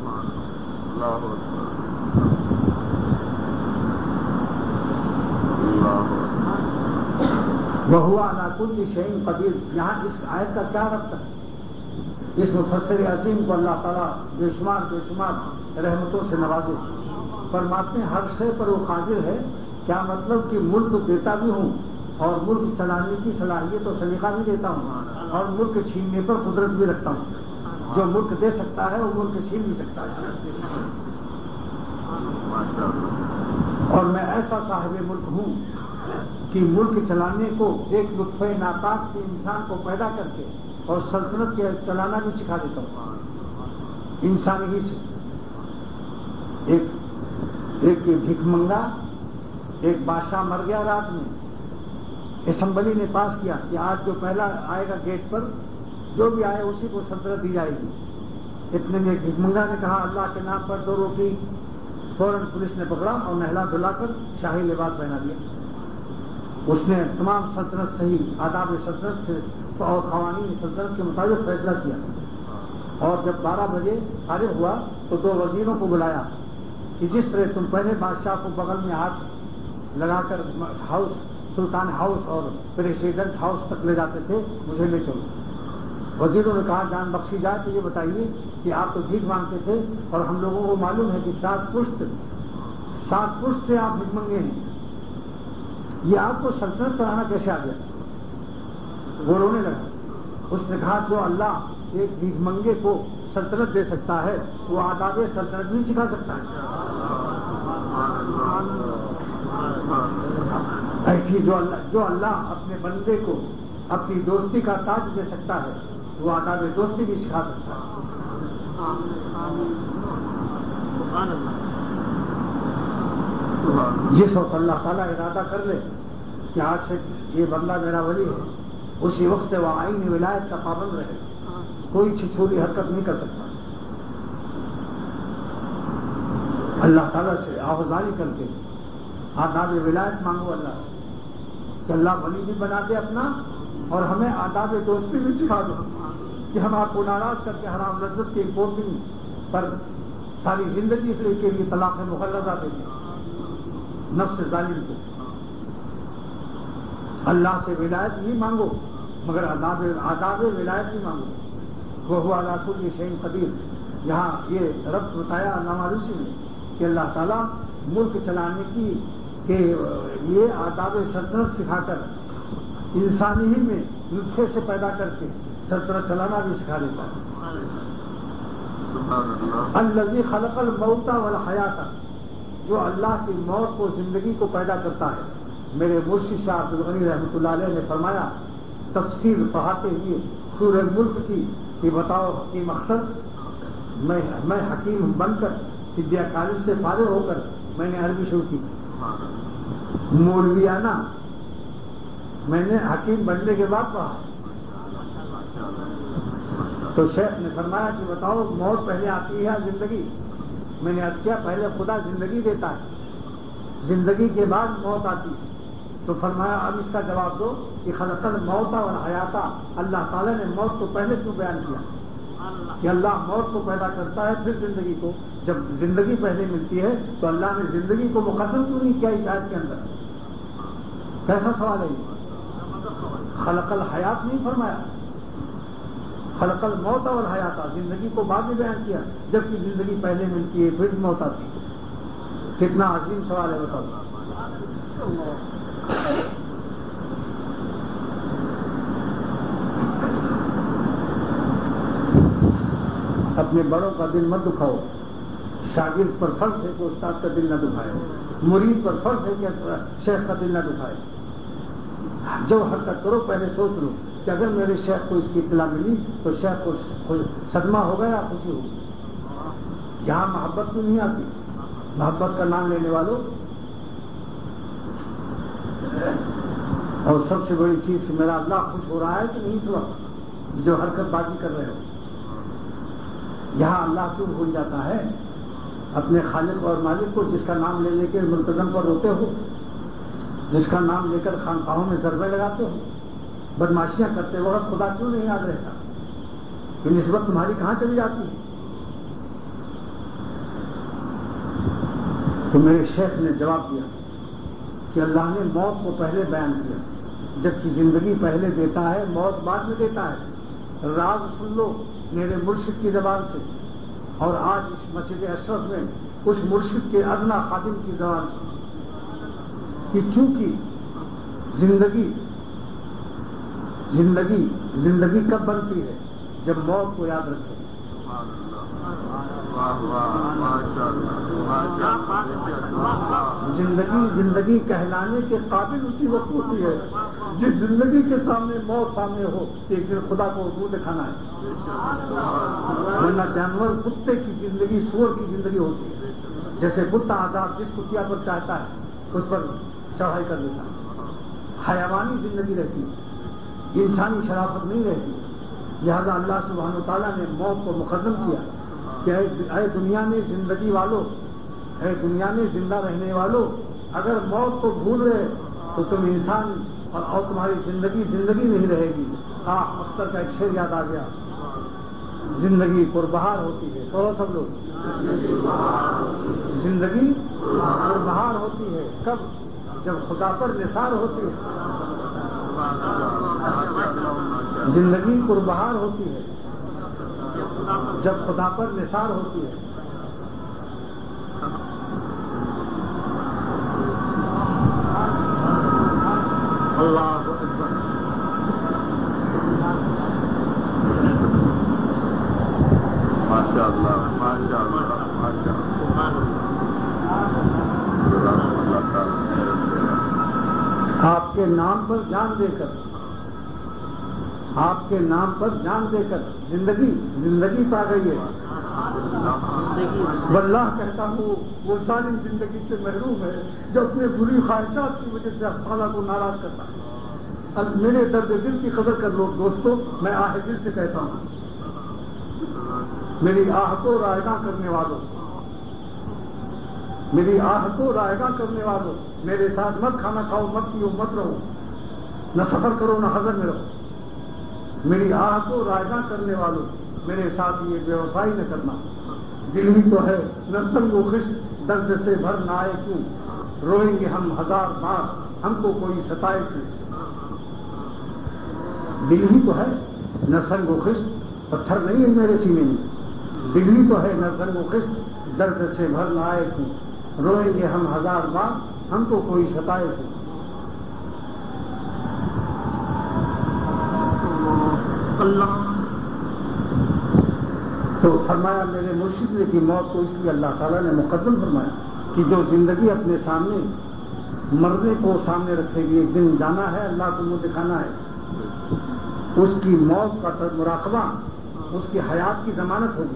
وہو علی کل شیء قدیر. یہاں اس آیت کا کیا ربط ہے؟ اس مفسر عظیم کو اللہ تعالیٰ بے شمار رحمتوں سے نوازے. فرماتے ہیں ہر شے پر وہ قادر ہے. کیا مطلب کہ ملک دیتا بھی ہوں اور ملک چلانے کی صلاحیت اور سلیقہ بھی دیتا ہوں اور ملک چھیننے پر قدرت بھی رکھتا ہوں. جو ملک دے سکتا ہے وہ ملک چھین بھی سکتا ہے. اور میں ایسا صاحب ملک ہوں کہ ملک چلانے کو ایک لطفے ناپاک کے انسان کو پیدا کر کے اور سلطنت کے چلانا بھی سکھا دیتا ہوں. انسان ہی سے ایک بھیک منگا ایک بادشاہ مر گیا رات میں. اسمبلی نے پاس کیا کہ آج جو پہلا آئے گا گیٹ پر جو بھی آئے اسی کو سلطنت دی جائے گی. اتنے میں بھیک منگا نے کہا اللہ کے نام پر 2 روٹی. فوراً پولیس نے پکڑا اور نہلا دھلا کر شاہی لباس پہنا دیا. اس نے تمام سلطنت صحیح آداب سلطنت سے اور قوانین سلطنت کے مطابق فیصلہ کیا. اور جب 12 بجے فارغ ہوا تو 2 وزیروں کو بلایا کہ جس طرح تم پہلے بادشاہ کو بغل میں ہاتھ لگا کر ہاؤس سلطان ہاؤس اور پریسیڈنٹ ہاؤس تک لے جاتے تھے مجھے لے چلو. وزیروں نے کہا جان بخشی جائے تو یہ بتائیے کہ آپ تو بھیک مانگتے تھے اور ہم لوگوں کو معلوم ہے کہ 7 پشت سے آپ بھیک منگے ہیں. یہ آپ کو سلطنت چلانا کیسے آ گیا؟ وہ رونے لگا. اس نے کہا جو اللہ ایک بھیک منگے کو سلطنت دے سکتا ہے وہ آداب سلطنت بھی سکھا سکتا ہے. ایسی جو اللہ اپنے بندے کو اپنی دوستی کا تاج دے سکتا ہے وہ آداب دوستی بھی سکھا سکتا ہے. جس وقت اللہ تعالیٰ ارادہ کر لے کہ آج سے یہ بندہ میرا ولی ہے اسی وقت سے وہ آئین ولایت کا پابند رہے. کوئی چھچوری حرکت نہیں کر سکتا. اللہ تعالیٰ سے آہوزانی کر کے آداب ولایت مانگو اللہ سے کہ اللہ ولی بھی بنا دے اپنا اور ہمیں آداب دوستی بھی سکھا دو کہ ہم آپ کو ناراض کر کے حرام لذت کی امپورٹنگ پر ساری زندگی اس کے لیے طلاق مغلظہ دیں گے نفس ظالم کو. اللہ سے ولایت نہیں مانگو مگر آداب ولایت نہیں مانگو. وہو علی کل شیء قدیر. یہاں یہ ربط بتایا علامہ آلوسی نے کہ اللہ تعالیٰ ملک چلانے کی کہ یہ آداب سلطنت سکھا کر انسانی ہی میں نطفے سے پیدا کر کے سلطنت چلانا بھی سکھا دیتا ہے. الذی خلق الموت والحیات. جو اللہ کی موت کو زندگی کو پیدا کرتا ہے. میرے مرشد شاہ عبدالغنی رحمۃ اللہ علیہ نے فرمایا تفسیر پڑھاتے ہوئے سورہ ملک کی کہ بتاؤ کہ مقصد میں حکیم بن کر ودیا کالج سے فارغ ہو کر میں نے عربی شروع کی. مولویانہ میں نے حکیم بننے کے بعد پڑھا. تو شیخ نے فرمایا کہ بتاؤ موت پہلے آتی ہے زندگی؟ میں نے عرض کیا پہلے خدا زندگی دیتا ہے زندگی کے بعد موت آتی ہے. تو فرمایا اب اس کا جواب دو کہ خلق الموت والحیات. اللہ تعالیٰ نے موت کو پہلے کیوں بیان کیا کہ اللہ موت کو پیدا کرتا ہے پھر زندگی کو؟ جب زندگی پہلے ملتی ہے تو اللہ نے زندگی کو مقدم کیوں نہیں کیا اس آیت کے اندر؟ کیسا سوال ہے یہ؟ خلق الحیات نہیں فرمایا. خلق الموت والحیات، زندگی کو بعد میں بیان کیا جبکہ زندگی پہلے ملتی ہے پھر موت آتی ہے. کتنا عظیم سوال ہے بتاؤ. اپنے بڑوں کا دل مت دکھاؤ. شاگرد پر فرض ہے کہ استاد کا دل نہ دکھائے، مرید پر فرض ہے کہ شیخ کا دل نہ دکھائے. جو حرکت کرو پہلے سوچ لو کہ اگر میرے شیخ کو اس کی اطلاع ملی تو شیخ کو صدمہ ہوگا یا خوشی ہوگی. یہاں محبت کیوں نہیں آتی؟ محبت کا نام لینے والوں. اور سب سے بڑی چیز کہ میرا اللہ خوش ہو رہا ہے کہ نہیں ہوا جو حرکت بازی کر رہے ہو. یہاں اللہ کیوں بھول جاتا ہے؟ اپنے خالق اور مالک کو جس کا نام لے کے ملتزم پر روتے ہو، جس کا نام لے کر خانقاہوں میں ضربے لگاتے ہو، بدماشیاں کرتے وقت خدا کیوں نہیں یاد رہتا؟ کہ نسبت تمہاری کہاں چلی جاتی ہے؟ تو میرے شیخ نے جواب دیا کہ اللہ نے موت کو پہلے بیان کیا جبکہ زندگی پہلے دیتا ہے، موت بعد میں دیتا ہے. راز سن لو میرے مرشد کی زبان سے، اور آج اس مسجد اشرف میں اس مرشد کے ادنا خادم کی زبان سے، کہ چونکہ زندگی کب بنتی ہے؟ جب موت کو یاد رکھو. زندگی کہلانے کے قابل اسی وقت ہوتی ہے جس زندگی کے سامنے موت سامنے ہو کہ ایک دن خدا کو منہ دکھانا ہے. ورنہ جانور کتے کی زندگی سور کی زندگی ہوتی ہے. جیسے کتا آزاد جس کتیا پر چاہتا ہے اس پر چڑھائی کر دیتا ہے. حیوانی زندگی رہتی ہے، انسانی شرافت نہیں رہتی. لہذا اللہ سبحانہ وتعالیٰ نے موت کو مقدم کیا کہ اے دنیا میں زندگی والوں، اے دنیا میں زندہ رہنے والوں، اگر موت کو بھول رہے تو تم انسان اور تمہاری زندگی نہیں رہے گی. اختر کا ایک شعر یاد آ گیا، زندگی پربہار ہوتی ہے. تو سب لوگ زندگی پربہار ہوتی ہے کب؟ جب خدا پر نثار ہوتی ہے. زندگی پربہار ہوتی ہے جب خدا پر نثار ہوتی ہے. اللہ اکبر. ماشاء اللہ، ماشاء اللہ، ماشاء اللہ. آپ کے نام پر جان دے کر، آپ کے نام پر جان دے کر زندگی پا گئی ہے. واللہ کہتا ہوں وہ ظالم زندگی سے محروم ہے جو اپنے بری خواہشات کی وجہ سے اللہ کو ناراض کرتا ہے. اب میرے درد دل کی قدر کر لو دوستو. میں آہ دل سے کہتا ہوں، میری آہ کو رائگاں کرنے والوں، میری آہ کو رائگاں کرنے والوں، میرے ساتھ مت کھانا کھاؤ، مت پیو، مت رہو، نہ سفر کرو نہ حضر میں رہو. میری آہ کو رائگاں کرنے والوں، میرے ساتھ یہ بے وفائی نہ کرنا. دل ہی تو ہے نہ تنگ و خشک، درد سے بھر نہ آئے کیوں، روئیں گے ہم ہزار بار، ہم کو کوئی ستائے کیوں. دل ہی تو ہے نہ سنگ و خشک، پتھر نہیں ہے میرے سینے میں. دل ہی تو ہے نہ سنگ و خشک، درد سے بھر نہ آئے کیوں، روئیں گے ہم ہزار بار، ہم کو کوئی ستائے کیوں. اللہ تو فرمایا میرے مرشد نے کہ موت کو اس لیے اللہ تعالیٰ نے مقدم فرمایا کہ جو زندگی اپنے سامنے مرنے کو سامنے رکھے گی، ایک دن جانا ہے، اللہ کو منہ دکھانا ہے، اس کی موت کا مراقبہ اس کی حیات کی ضمانت ہوگی.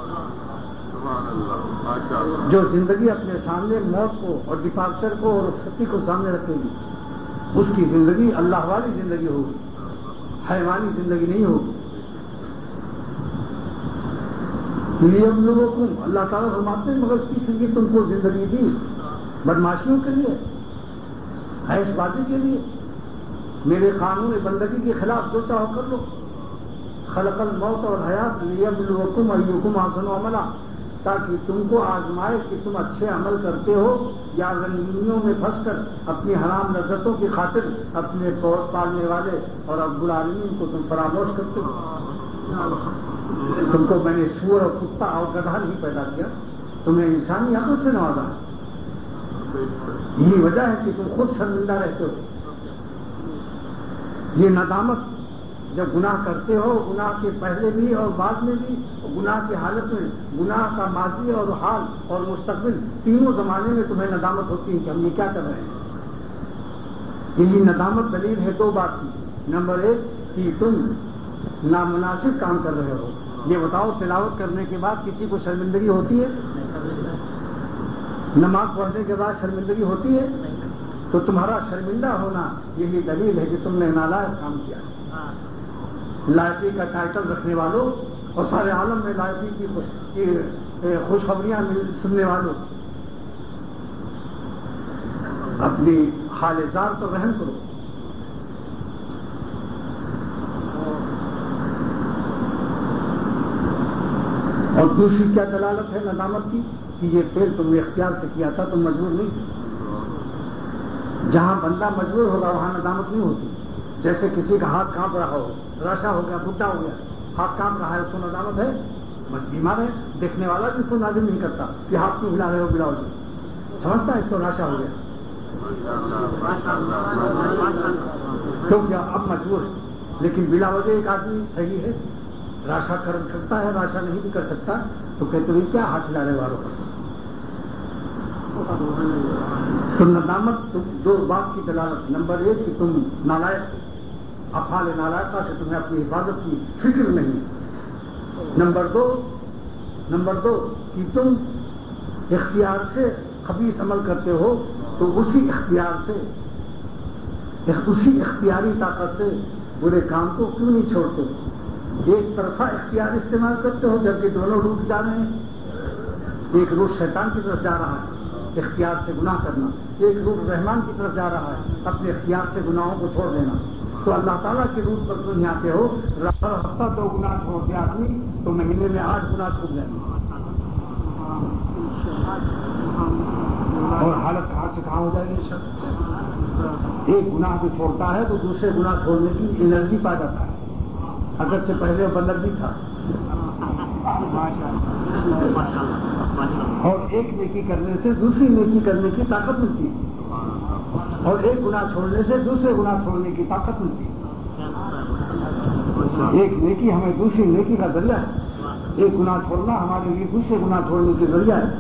جو زندگی اپنے سامنے موت کو اور ڈپارچر کو اور رخصتی کو سامنے رکھے گی، اس کی زندگی اللہ والی زندگی ہوگی، حیوانی زندگی نہیں ہوگی. لیبلوکم، اللہ تعالیٰ فرماتے ہیں مگر کس لیے تم کو زندگی دی؟ بدماشیوں کے لیے، عیش بازی کے لیے، میرے قانون بندگی کے خلاف جو چاہو کر لو. خلق الموت والحیات لیبلوکم ایکم احسن عملا، تاکہ تم کو آزمائے کہ تم اچھے عمل کرتے ہو یا رنگینیوں میں پھنس کر اپنی حرام لذتوں کی خاطر اپنے پالنے والے اور رب العالمین کو تم فراموش کرتے ہو. تم کو میں نے سور اور کتا اور گدھا نہیں پیدا کیا، تمہیں انسانی عقل سے نوازا. یہی وجہ ہے کہ تم خود شرمندہ رہتے ہو. یہ ندامت جب گناہ کرتے ہو، گناہ کے پہلے بھی اور بعد میں بھی، گناہ کی حالت میں گناہ کا ماضی اور حال اور مستقبل تینوں زمانے میں تمہیں ندامت ہوتی ہے کہ ہم یہ کیا کر رہے ہیں. یہی ندامت دلیل ہے دو بات کی. نمبر ایک کہ تم نامناسب کام کر رہے ہو. یہ بتاؤ تلاوت کرنے کے بعد کسی کو شرمندگی ہوتی ہے؟ نماز پڑھنے کے بعد شرمندگی ہوتی ہے؟ تو تمہارا شرمندہ ہونا یہی دلیل ہے کہ تم نے نالائق کام کیا. لائقی کا ٹائٹل رکھنے والوں اور سارے عالم میں لائقی کی خوشخبریاں سننے والوں، اپنی حال زار پر رحم کرو. اور دوسری کیا دلالت ہے ندامت کی کہ یہ فعل تم نے اختیار سے کیا تھا، تم مجبور نہیں تھے. جہاں بندہ مجبور ہوگا وہاں ندامت نہیں ہوتی. جیسے کسی کا ہاتھ کانپ رہا ہو، راشا ہو گیا، بڈھا ہو گیا، ہاتھ کانپ رہا ہے، اس کو ندامت ہے؟ بیمار ہے، دیکھنے والا بھی اس کو نازم نہیں کرتا کہ ہاتھ کیوں ہلا رہے ہو، بلاؤ جی، سمجھتا ہے اس کو راشا ہو گیا کیونکہ اب مجبور ہے. لیکن بلا وجہ ایک آدمی صحیح ہے، راشا کر سکتا ہے، راشا نہیں بھی کر سکتا، تو کہتے ہیں کیا ہاتھ ہلا رہے والوں کا. تو ندامت دو بات کی دلالت. نمبر ایک کہ تم نالائق، افعال نالائقہ سے تمہیں اپنی حفاظت کی فکر نہیں. نمبر دو کہ تم اختیار سے خبیث عمل کرتے ہو تو اسی اختیار سے، اسی اختیاری طاقت سے برے کام کو کیوں نہیں چھوڑتے؟ ایک طرفہ اختیار استعمال کرتے ہو جبکہ دونوں روٹ جا رہے ہیں. ایک روٹ شیطان کی طرف جا رہا ہے، اختیار سے گناہ کرنا. ایک روٹ رحمان کی طرف جا رہا ہے، اپنے اختیار سے گناہوں کو چھوڑ دینا. تو اللہ تعالیٰ کے روٹ پر تم آتے ہو. ہر ہفتہ 2 گناہ چھوڑ دیا آدمی تو مہینے میں 8 گناہ چھوٹ جائیں گے. اور حالت کہاں سے کہاں ہو جائے گی. ایک گناہ جو چھوڑتا ہے تو دوسرے گناہ چھوڑنے کی انرجی پا جاتا ہے، اگرچہ پہلے بندر بھی تھا. اور ایک نیکی کرنے سے دوسری نیکی کرنے کی طاقت ملتی ہے، اور ایک گناہ چھوڑنے سے دوسرے گناہ چھوڑنے کی طاقت ملتی ہے. ایک نیکی ہمیں دوسری نیکی کا ذریعہ ہے، ایک گناہ چھوڑنا ہمارے لیے دوسرے گناہ چھوڑنے کے ذریعہ ہے.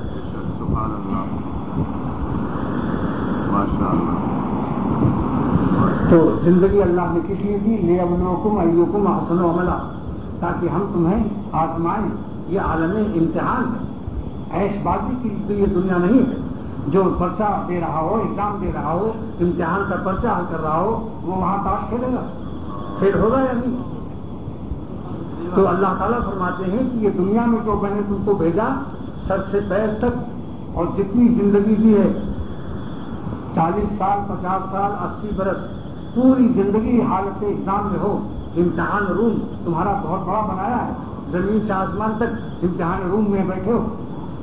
تو زندگی اللہ نے کس لیے دی؟ لیبلوکم ایکم احسن عملا، تاکہ ہم تمہیں آزمائیں. یہ عالم امتحان ہے، عیش بازی کی لیے دنیا نہیں ہے. جو پرچہ دے رہا ہو، ایگزام دے رہا ہو، امتحان کا پرچہ حل کر رہا ہو، وہ وہاں تاش کھیلے گا، پھر ہوگا یا نہیں؟ تو اللہ تعالیٰ فرماتے ہیں کہ یہ دنیا میں جو میں نے تم کو بھیجا، سر سے پیر تک اور جتنی زندگی بھی ہے، 40 سال 50 سال 80 برس، پوری زندگی حالت ایگزام میں ہو. امتحان روم تمہارا بہت بڑا بنایا ہے، زمین سے آسمان تک امتحان روم میں بیٹھے ہو.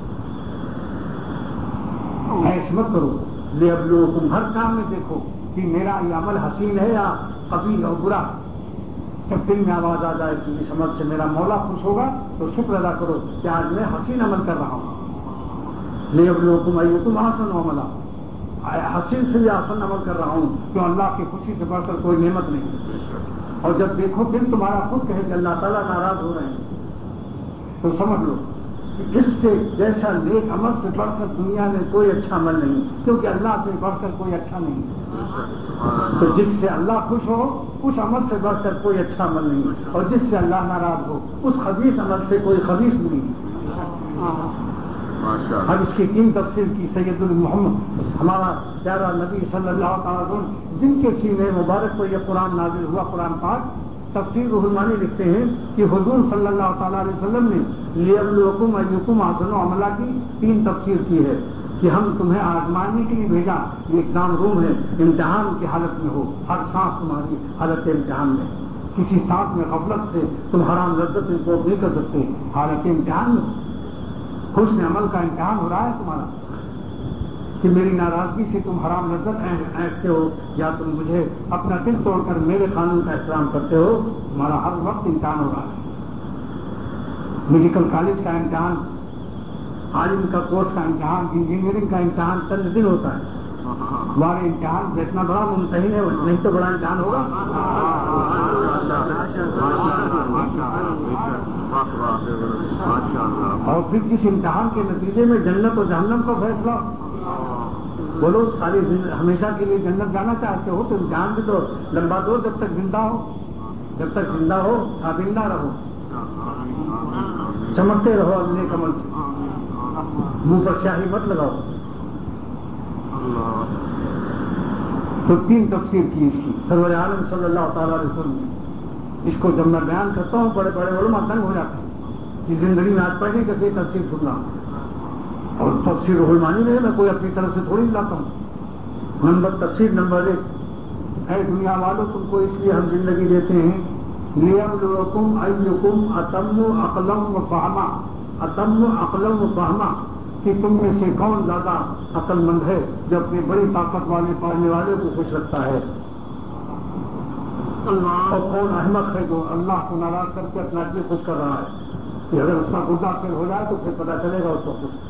ایسے مت کرو. لیبلوکم، ہر کام میں دیکھو کہ میرا یہ عمل حسین ہے یا قبیح اور برا. جب دل میں آواز آ جائے کہ اس عمل سے میرا مولا خوش ہوگا تو شکر ادا کرو کہ آج میں حسین عمل کر رہا ہوں. لیبلوکم ایکم احسن عملا، حسین سے بھی آسن عمل کر رہا ہوں، کیوں اللہ کی خوشی سے بڑھ کر کوئی نعمت نہیں. اور جب دیکھو دل تمہارا خود کہے کہ اللہ تعالیٰ ناراض ہو رہے ہیں تو سمجھ لو کہ اس سے جیسا نیک عمل سے بڑھ کر دنیا میں کوئی اچھا عمل نہیں، کیونکہ اللہ سے بڑھ کر کوئی اچھا نہیں. تو جس سے اللہ خوش ہو اس عمل سے بڑھ کر کوئی اچھا عمل نہیں، اور جس سے اللہ ناراض ہو اس خبیث عمل سے کوئی خبیث نہیں. اب اس کی 3 تفسیر کی سید المحمد ہمارا پیارا نبی صلی اللہ تعالیٰ وسلم، جن کے سینے مبارک پر یہ قرآن نازل ہوا، قرآن پاک، تفسیر روح المانی لکھتے ہیں کہ حضور صلی اللہ تعالیٰ علیہ وسلم نے لیبلوکم ایکم احسن عملا کی 3 تفسیر کی ہے کہ ہم تمہیں آزمانے کے لیے بھیجا. یہ ایگزام روم ہے، امتحان کی حالت میں ہو. ہر سانس تمہاری حالت امتحان میں. کسی سانس میں غفلت سے تم حرام لذت کو نہیں کر سکتے. حالت امتحان میں حسن عمل کا امتحان ہو رہا ہے تمہارا کہ میری ناراضگی سے تم حرام لذت اینٹتے ہو یا تم مجھے اپنا دل توڑ کر میرے قانون کا احترام کرتے ہو. تمہارا ہر وقت امتحان ہو رہا ہے. میڈیکل کالج کا امتحان، عالم کا کورس کا امتحان، انجینئرنگ کا امتحان چند دن ہوتا ہے. ہمارے امتحان سے اتنا بڑا ممتحن ہے، نہیں تو بڑا امتحان ہوگا. اور پھر جس امتحان کے نتیجے میں جنت و جہنم کا فیصلہ. بولو ساری ہمیشہ کے لیے جنت جانا چاہتے ہو تو امتحان بھی تو لمبا دو جب تک زندہ ہو. جب تک زندہ ہو کابندہ رہو، چمکتے رہو اپنے کمل سے، منہ پر شاہی مت لگاؤ. تو 3 تفسیر کی اس کی سرور عالم صلی اللہ تعالیٰ علیہ وسلم نے. اس کو جب میں بیان کرتا ہوں بڑے بڑے علماء تنگ ہو جاتے ہیں کہ زندگی میں آج پہلے کبھی تفسیر سننا، اور تفسیر روح المانی نہیں، میں کوئی اپنی طرف سے تھوڑی لاتا ہوں. تفسیر نمبر 1، اے دنیا والوں تم کو اس لیے ہم زندگی دیتے ہیں لیبلوکم ایکم اتم عقلا و فہما، اتم عقلا و فہما، کہ تم میں سے کون زیادہ عقل مند ہے جو اپنی بڑی طاقت والے پڑھنے والے کو خوش رکھتا ہے، اور کون احمق ہے جو اللہ کو ناراض کر کے اپنا دل خوش کر رہا ہے. کہ اگر اس کا گردہ پھر ہو جائے تو پھر پتا چلے گا اس کو خوش.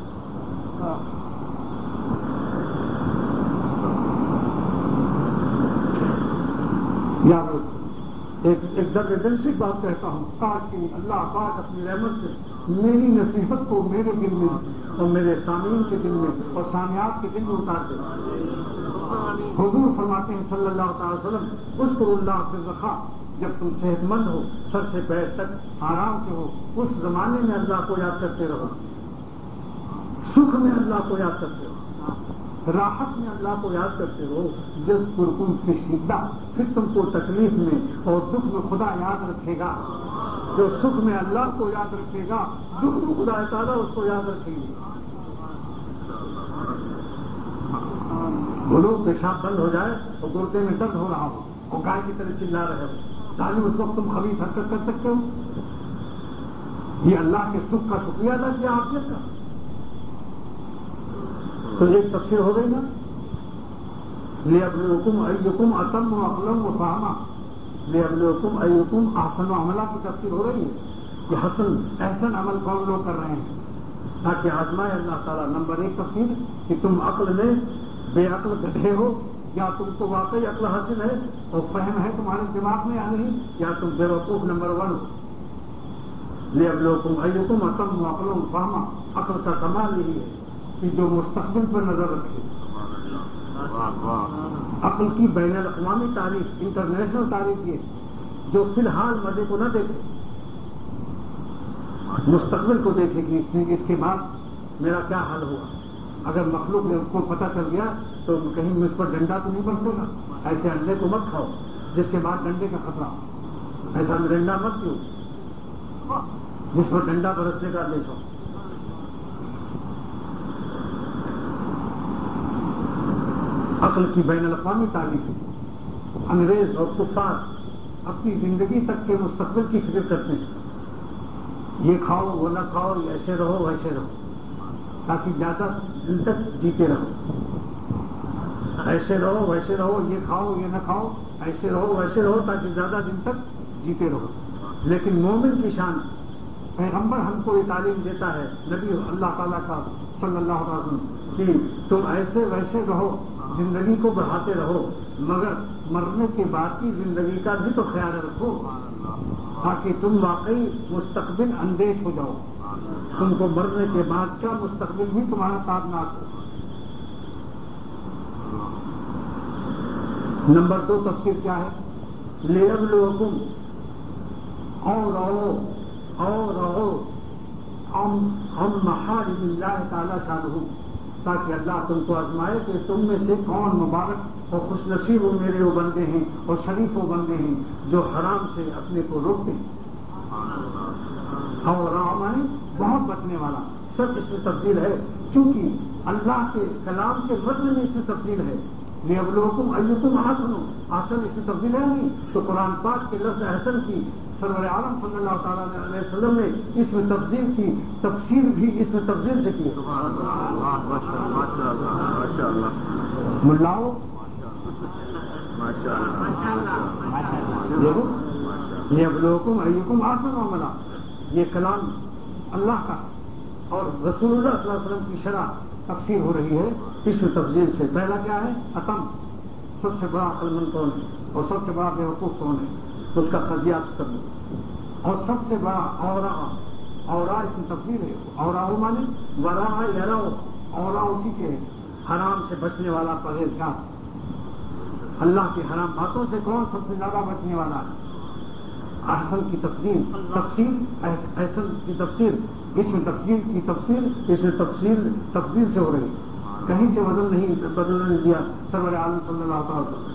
یا ایک درد دل سے بات کہتا ہوں، کاش کہ اللہ پاک اپنی رحمت سے میری نصیحت کو میرے دل میں اور میرے سامعین کے دل میں اور سامعات کے دل میں اتار دے. حضور فرماتے ہیں صلی اللہ تعالی وسلم، اذکروا اللہ فی الرخاء، جب تم صحت مند ہو، سر سے پیر تک آرام سے ہو، اس زمانے میں اللہ کو یاد کرتے رہو. سکھ میں اللہ کو یاد کرتے رہو، راحت میں اللہ کو یاد کرتے رہو. یذکرکم فی الشدہ، پھر تم کو تکلیف میں اور دکھ میں خدا یاد رکھے گا. جو سکھ میں اللہ کو یاد رکھے گا، دکھ میں خدا تعالیٰ اس کو یاد رکھے گی. بولو پیشاب بند ہو جائے اور گردے میں درد ہو رہا ہو اور گائے کی طرح چلا رہے ہو، تعلیم اس وقت تم خبیث حرکت کر سکتے ہو. یہ اللہ کے سکھ کا شکریہ ادا کیا آپ نے کا. تو ایک تفسیر ہو گئی نا، لیبلوکم ایکم اتم عقلا و فہما، لیبلوکم ایکم احسن عملا کی تفسیر ہو رہی ہے کہ حسن احسن عمل کون لوگ کر رہے ہیں تاکہ آزمائے اللہ تعالیٰ. نمبر 1 تفسیر کہ تم عقل میں بے عقل گدھے ہو، یا تم کو واقعی عقل حاصل ہے اور فہم ہے تمہارے دماغ میں یا نہیں، یا تم بے وقوف. نمبر 1 لیبلوکم ایکم اتم عقلا و فہما، عقل کا کمال یہی ہے کہ جو مستقبل پر نظر رکھے. عقل کی بین الاقوامی تعریف، انٹرنیشنل تعریف یہ جو فی الحال مزے کو نہ دیکھے، مستقبل کو دیکھے کہ اس کے بعد میرا کیا حال ہوا. اگر مخلوق نے اس کو پتہ چل گیا تو کہیں مجھ پر ڈنڈا تو نہیں برسے گا. ایسے انڈے کو مت کھاؤ جس کے بعد ڈنڈے کا خطرہ. ایسا مرنڈا مت پیو جس پر ڈنڈا برسنے کا دیکھو. عقل کی بین الاقوامی تعریف. انگریز اور کفار اپنی زندگی تک کے مستقبل کی فکر کرتے ہیں. یہ کھاؤ وہ نہ کھاؤ، ایسے رہو ویسے رہو تاکہ زیادہ دن تک جیتے رہو. ایسے رہو ویسے رہو، یہ کھاؤ یہ نہ کھاؤ، ایسے رہو ویسے رہو تاکہ زیادہ دن تک جیتے رہو. لیکن مومن کی شان، پیغمبر ہم کو یہ تعلیم دیتا ہے، نبی اللہ تعالیٰ کا صلی اللہ علیہ وسلم، کہ تم ایسے ویسے رہو، زندگی کو بڑھاتے رہو، مگر مرنے کے بعد کی زندگی کا بھی تو خیال رکھو تاکہ تم واقعی مستقبل اندیش ہو جاؤ. تم کو مرنے کے بعد کا مستقبل بھی تمہارا تابناک ہو. نمبر 2 تفسیر کیا ہے؟ لیبلوکم، اور رہو ہم محارم اللہ تعالیٰ شانہ، تاکہ اللہ تم کو آزمائے کہ تم میں سے کون مبارک اور خوش نصیب و میرے وہ بندے ہیں اور شریف وہ بندے ہیں جو حرام سے اپنے کو روکتے ہیں. اور رحمانی بہت بچنے والا. سب اس میں تبدیل ہے چونکہ اللہ کے کلام کے متن میں اس میں تبدیل ہے. لیبلوکم ایکم احسن، احسن اس میں تبدیل ہے نہیں. تو قرآن پاک کے لفظ احسن کی سرور عالم صلی اللہ تعالیٰ علیہ وسلم نے اس میں تبدیل کی، تفسیر بھی اس میں تبدیل سے کی. ملاؤ لیبلوکم ایکم احسن عملا، یہ کلام اللہ کا اور رسول اللہ صلی اللہ علیہ وسلم کی شرع تفسیر ہو رہی ہے اس تفضیل سے. پہلا کیا ہے؟ عتم، سب سے بڑا عقل مند کون ہے اور سب سے بڑا بیوقوف کون ہے، تو اس کا تجزیہ کر لو. اور سب سے بڑا اورا اس کی تفسیر ہے. اورا مانے ورا یرا، اورا اسی کے حرام سے بچنے والا پرہیزگار. اللہ کی حرام باتوں سے کون سب سے زیادہ بچنے والا ہے؟ احسن کی تفسیر احسن کی تفسیر، اس میں تفسیر کی تفسیر، اس میں تفسیر سے ہو رہی، کہیں سے بدلنے دیا سرور عالم صلی اللہ علیہ وسلم.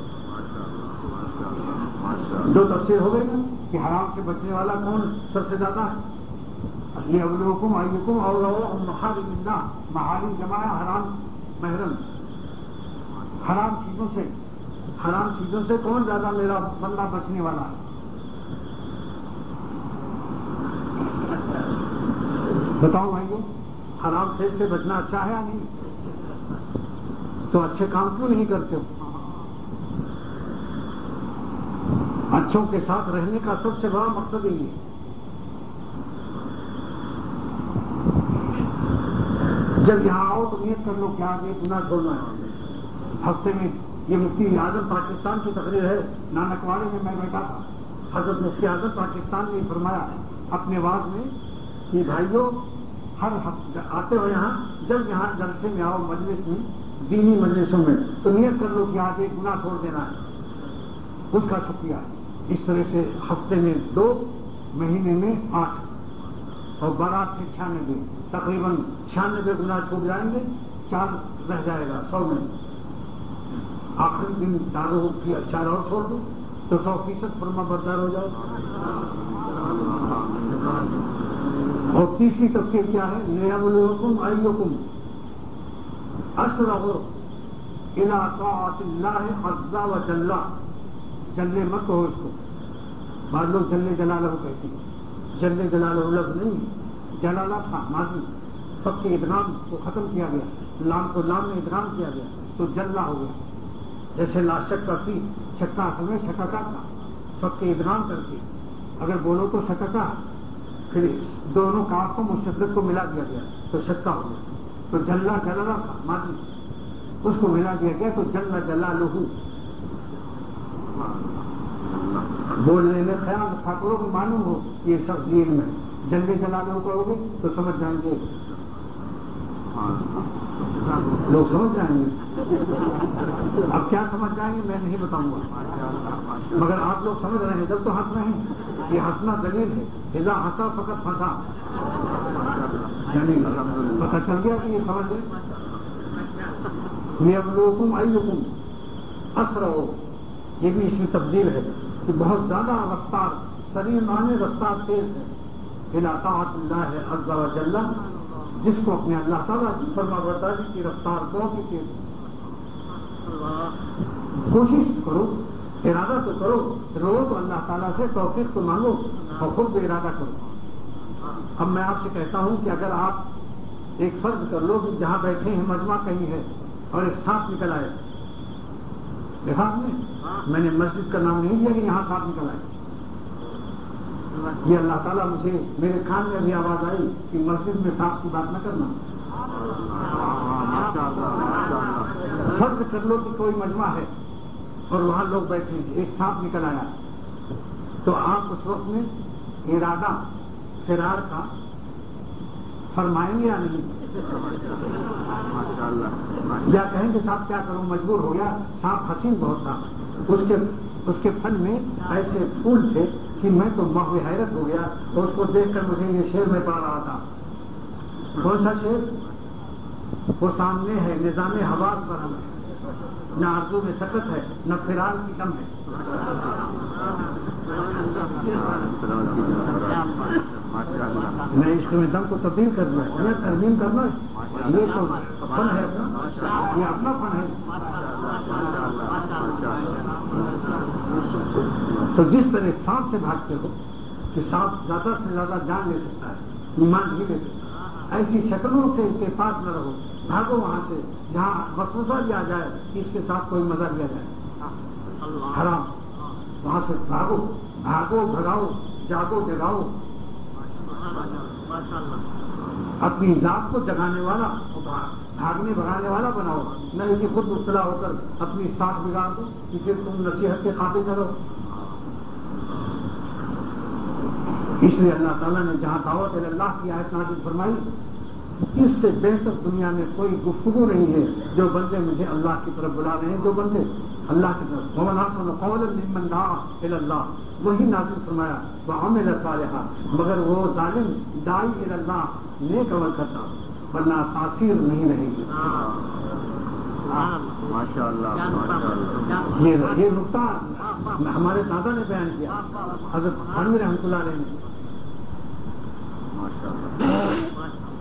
دو تفسیر ہو گئی کہ حرام سے بچنے والا کون سب سے زیادہ ہے. یہ ابلوکم ایکم اور محارم اللہ، محارم جمع حرام محرم. حرام چیزوں سے کون زیادہ میرا بندہ بچنے والا ہے. بتاؤ بھائیو، حرام کھیل سے بچنا اچھا ہے یا نہیں؟ تو اچھے کام کیوں نہیں کرتے ہو؟ اچھوں کے ساتھ رہنے کا سب سے بڑا مقصد یہی ہے. جب یہاں آؤ تو نیت کر لو کہ آج یہ گناہ چھوڑنا ہے. ہفتے میں یہ مفتی اعظم پاکستان کی تقریر ہے، نانکواڑے میں میں بیٹھا تھا. حضرت مفتی اعظم پاکستان نے فرمایا اپنے واز میں کہ بھائیوں، ہر ہفتے آتے ہو یہاں، جب یہاں جلسے میں آؤ مجلس میں، دینی مجلسوں میں، تو نیت کر لو کہ آج ایک گناہ چھوڑ دینا ہے. اس کا شکریہ. اس طرح سے ہفتے میں 2، مہینے میں 8 اور برات میں 96، تقریباً 96 گناہ چھوٹ جائیں گے. 4 رہ جائے گا 100 میں. آخری دن 4 اور چھوڑ دو تو 100% فرما بردار ہو جاؤ. اور تیسری تفسیر کیا ہے؟ لِيَبْلُوَكُمْ أَيُّكُمْ أَسْرَعُ إِلَىٰ طَاعَةِ اللَّهِ عَزَّ وَجَلَّ. جلے مت کہو اس کو، بعض لوگ جلے جلالہ کہتے ہیں. جلے جلالہ لفظ نہیں، جلالہ تھا ماضی، سب کے ادغام کو ختم کیا گیا، لام کو لام میں ادغام کیا گیا تو جلہ ہو گیا. جیسے لا شک کا فی، شکا اصل میں شککا تھا، سب کے ادغام کر کے اگر بولو تو شککا، پھر دونوں کاف کو مستقل کو ملا دیا گیا تو شکا ہو گیا. تو جلہ جلالہ تھا ماضی، اس کو ملا دیا گیا تو جلہ جلالہ. بولنے میں خیال رکھا کرو کہ معلوم ہو یہ شخص ذہن میں جلے جلالہ کہو گے تو سمجھ جائیں گے، لوگ سمجھ جائیں گے. اب کیا سمجھ جائیں گے میں نہیں بتاؤں گا، مگر آپ لوگ سمجھ رہے ہیں. جب تو ہنس رہے ہیں، یہ ہنسنا دلیل ہے. اذا ہنسا فقط پھنسا، یعنی پتہ چل گیا کہ یہ سمجھ گئے. لِيَبْلُوَكُمْ أَيُّكُمْ أَسْرَعُ، یہ بھی اس میں تبدیل ہے کہ بہت زیادہ رفتار، سریع معنی رفتار تیز ہے. إِلَىٰ طَاعَةِ اللَّهِ عَزَّ وَجَلَّ، جس کو اپنے اللہ تعالیٰ کی فرما برداری کی رفتار بہت ہی تیز ہے. کوشش کرو، ارادہ تو کرو، رو تو اللہ تعالیٰ سے توفیق تو مانگو اور خود بھی ارادہ کرو. اب میں آپ سے کہتا ہوں کہ اگر آپ ایک فرض کر لو کہ جہاں بیٹھے ہیں مجمع کہیں ہے اور ایک سانپ نکل آئے، دیکھا آپ نے، میں نے مسجد کا نام نہیں دیا کہ یہاں سانپ نکل آئے. یہ اللہ تعالیٰ مجھے، میرے کان میں بھی آواز آئی کہ مسجد میں سانپ کی بات نہ کرنا. فرض کر لو کہ کوئی مجمع ہے اور وہاں لوگ بیٹھے ہیں، ایک سانپ نکل آیا، تو آپ اس وقت میں ارادہ فرار کا فرمائیں گے یا نہیں؟ یا کہیں گے صاحب کیا کروں، مجبور ہو گیا، سانپ حسین بہت تھا، اس کے فن میں ایسے پھول تھے کہ میں تو محو حیرت ہو گیا، اور اس کو دیکھ کر مجھے یہ شعر میں پڑھ رہا تھا. کون سا شعر؟ وہ سامنے ہے نظام حواس پر ہم ہے، نہ آرزو میں سکت ہے، نہ فرار کی دم ہے. میں عشق میں دم کو تبدیل کر دیا، یہ ترمیم کرنا، یہ تو فن ہے اپنا، یہ اپنا فن ہے. تو جس طرح سانپ سے بھاگتے ہو کہ سانپ زیادہ سے زیادہ جان لے سکتا ہے، ایمان بھی لے سکتا ہے، ایسی شکلوں سے اتفاق نہ رہو. بھاگو وہاں سے جہاں وسوسہ بھی آ جائے کہ اس کے ساتھ کوئی مزہ لیا جائے، حرام، وہاں سے بھاگو، بھاگو بھگاؤ، جاگو جگاؤ. اپنی ذات کو جگانے والا بھاگنے بھگانے والا بناؤ، نہ کہ خود مبتلا ہو کر اپنی ساتھ بگاڑ دو کہ پھر تم نصیحت کے قابل کرو۔ اس لیے اللہ تعالیٰ نے جہاں دعوت اللہ کی آیت نازل فرمائی، اس سے بہتر دنیا میں کوئی گفتگو نہیں ہے جو بندے مجھے اللہ کی طرف بلا رہے ہیں، جو بندے اللہ کی طرف ومن احسن قولا ممن دعا الی اللہ، وہی نازل فرمایا وعمل صالحا، مگر وہ ظالم داعی الی اللہ نیک عمل کرتا ورنہ تاثیر نہیں رہے گی۔ ماشاء اللہ ماشاء اللہ۔ یہ نقطہ ہمارے دادا نے بیان کیا، حضرت خانوی رحمۃ اللہ علیہ نے۔ ماشاء اللہ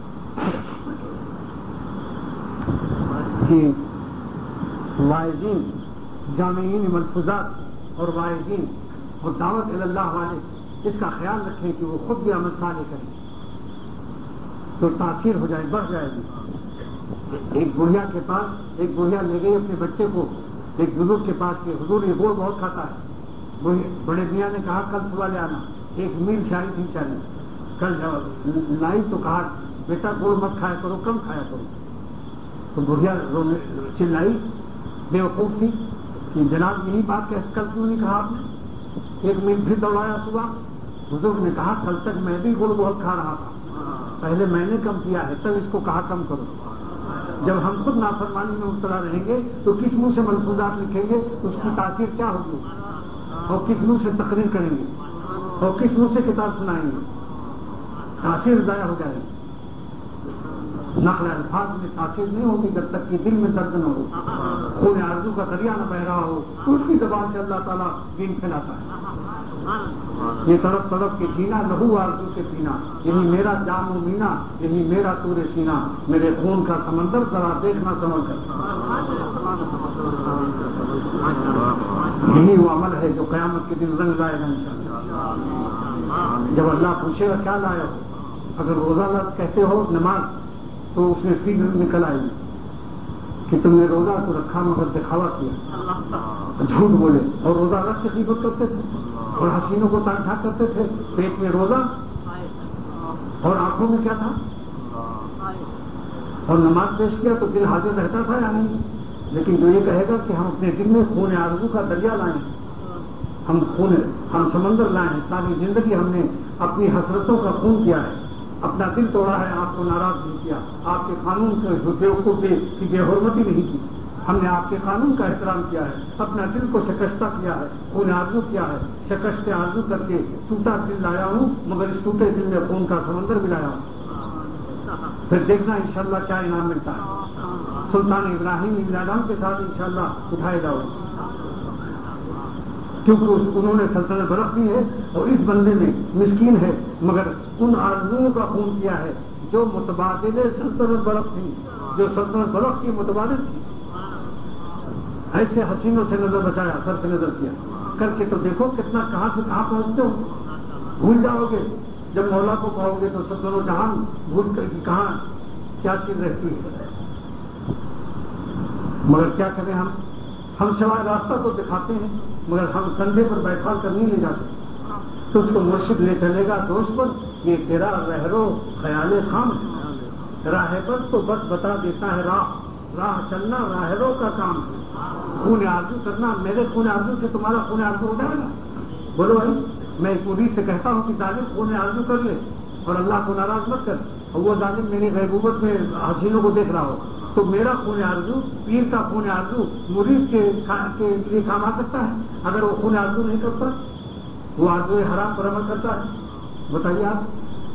کہ واعظین، جامعین ملفوظات اور واعظین اور دعوت اللہ والے اس کا خیال رکھیں کہ وہ خود بھی عمل صالح کریں تو تاثیر ہو جائے، بڑھ جائے گی۔ ایک بڑھیا کے پاس ایک بڑھیا لے گئی اپنے بچے کو ایک بزرگ کے پاس کہ حضور یہ گوڑ بہت کھاتا ہے۔ بڑے میاں نے کہا کل صبح لے آنا، 1 میل شاہی تھی چاہیے، کل لائی تو کہا بیٹا گوڑ مت کھایا کرو، کم کھایا کرو۔ تو بڑھیا چلائی، بے وقوف تھی کہ جناب یہی بات کہ کل کیوں نہیں کہا آپ نے؟ 1 میل پھر دوڑایا صبح۔ بزرگ نے کہا کل تک میں بھی گڑ بہت کھا رہا تھا، پہلے میں نے کم کیا ہے، تب اس کو کہا کم کرو۔ جب ہم خود نافرمانی میں مبتلا رہیں گے تو کس منہ سے ملفوظات لکھیں گے، اس کی تاثیر کیا ہوگی، اور کس منہ سے تقریر کریں گے، اور کس منہ سے کتاب سنائیں گے، تاثیر ضائع ہو جائے گی۔ نقل الفاظ میں تاثیر نہیں ہوگی جب تک کہ دل میں درد نہ ہو، خون آرزو کا دریا نہ بہ رہا ہو، تو اس کی زبان سے اللہ تعالیٰ دین پھیلاتا ہے۔ یہ تڑپ تڑپ کے جینا، لہو آرزو کے پینا، یہی میرا جام و مینا، یہی میرا طور سینہ، میرے خون کا سمندر ذرا دیکھنا سمجھ کر۔ یہی وہ عمل ہے جو قیامت کے دن رنگ لائے گا انشاءاللہ۔ جب اللہ پوچھے گا کیا لائے ہو، اگر روزہ کہتے ہو نماز تو اس میں فی نکل آئے گی کہ تم نے روزہ تو رکھا مگر دکھاوا کیا، جھوٹ بولے، اور روزہ رکھ کے غیبت کرتے تھے اور حسینوں کو تان ٹھاک کرتے تھے۔ پیٹ میں روزہ اور آنکھوں میں کیا تھا، اور نماز پیش کیا تو دل حاضر رہتا تھا یا نہیں؟ لیکن جو یہ کہے گا کہ ہم اپنے دل میں خون آرزو کا دریا لائیں، ہم سمندر لائیں، ساری زندگی ہم نے اپنی حسرتوں کا خون کیا ہے، اپنا دل توڑا ہے، آپ کو ناراض نہیں کیا، آپ کے قانون کی بے حرمتی نہیں کی، ہم نے آپ کے قانون کا احترام کیا ہے، اپنا دل کو شکستہ کیا ہے، خون آرزو کیا ہے، شکست آرزو کر کے ٹوٹا دل لایا ہوں، مگر اس ٹوٹے دل میں خون کا سمندر بھی لایا ہوں۔ پھر دیکھنا انشاءاللہ کیا انعام ملتا ہے۔ سلطان ابراہیم میلادام کے ساتھ انشاءاللہ اٹھائے جاؤ، کیونکہ انہوں نے سلطنت برق دی ہے اور اس بندے نے مسکین ہے مگر ان آرزوؤں کا خون کیا ہے جو متبادل سلطنت برق تھی، جو سلطنت برق کی متبادل تھی۔ ایسے حسینوں سے نظر بچایا، سر سے نظر کیا کر کے تو دیکھو کتنا کہاں سے کہاں پہنچتے ہو۔ بھول جاؤ گے جب مولا کو کہو گے تو سلطنت و جہان بھول کر کہ کہاں کیا چیز رہتی ہے۔ مگر کیا کریں ہم سوائے راستہ تو دکھاتے ہیں مگر ہم کندھے پر بیٹھا کر نہیں لے جاتے۔ تو اس کو مرشد لے چلے گا دوست پر، یہ تیرا رہرو خیال خام ہے، راہ پر تو بس بتا دیتا ہے راہ چلنا راہروں کا کام ہے۔ خون آرزو کرنا، میرے خون آرزو سے تمہارا خون آرزو ہو جائے گا؟ بولو بھائی، میں ایک مرید سے کہتا ہوں کہ ظالم خون آرزو کر لے اور اللہ کو ناراض مت کر، اور وہ ظالم میری غیبوبت میں حسینوں کو دیکھ رہا ہو، تو میرا خون آرزو، پیر کا خون آرزو مرید کے لیے کام آ سکتا ہے؟ اگر وہ خون آرزو نہیں کرتا، وہ آرزو حرام پر عمل کرتا ہے، بتائیے آپ۔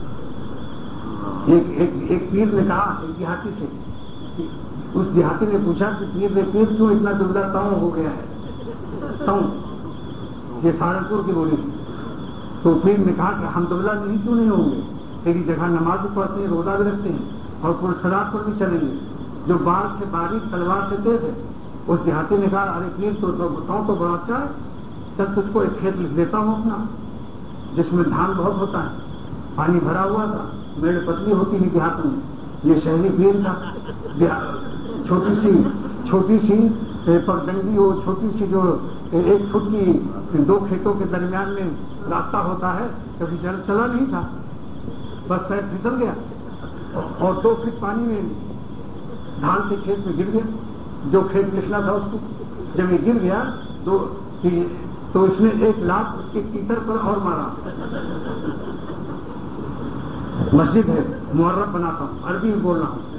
ایک پیر نے کہا ایک دیہاتی سے، اس دیہاتی نے پوچھا کہ پیر کیوں اتنا دبلا تاؤں ہو گیا ہے؟ تاؤں یہ سہارنپور کی بولی تھی۔ تو پیر نے کہا کہ ہم دبلا کیوں نہیں ہوں گے، تیری جگہ نماز بھی پڑھتے ہیں، روزہ بھی رکھتے ہیں اور پرسرات پر بھی چلیں گے، جو بال سے باریک تلوار سے تیز ہے۔ اس دیہاتی نے کہا ارے پیر تو بتاؤں تو بڑا اچھا ہے، چل تجھ کو ایک کھیت لکھ دیتا ہوں اپنا جس میں دھان بہت ہوتا ہے، پانی بھرا ہوا تھا، میڑ پتلی ہوتی تھی دیہات میں، یہ شہری پیر تھا، چھوٹی سی پگڈنڈی ہو، چھوٹی سی جو 1 فٹ کی 2 کھیتوں کے درمیان میں راستہ ہوتا ہے، کبھی چلا نہیں تھا۔ بس پیر پھسل گیا اور 2 فٹ پانی میں دھان کے کھیت میں گر گیا. جو کھیت لکھنا تھا اس کو جب یہ گر گیا تو اس نے 1 لاکھ اس کے تیتر پر اور مارا. مسجد ہے، محرم بناتا ہوں، عربی میں بول رہا ہوں،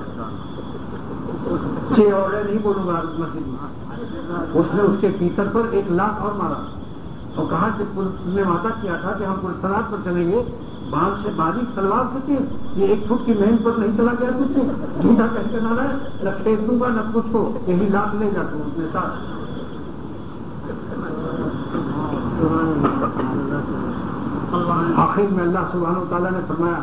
6 اور نہیں بولوں گا مسجد میں. اس نے اس کے تیتر پر 1 لاکھ اور مارا اور کہا کہ نے وعدہ کیا تھا کہ ہم پلسرات پر چلیں گے، باندھ سے باریک تلوار سے تیز، یہ 1 فٹ کی مہم پر نہیں چلا گیا تجھ سے، جھوٹا کہہ کے نہ رہے، نہ پھینک دوں گا نہ کچھ کو، یہی لاکھ لے جاتا ہوں اپنے ساتھ. آخر میں اللہ سبحانہ وتعالیٰ نے فرمایا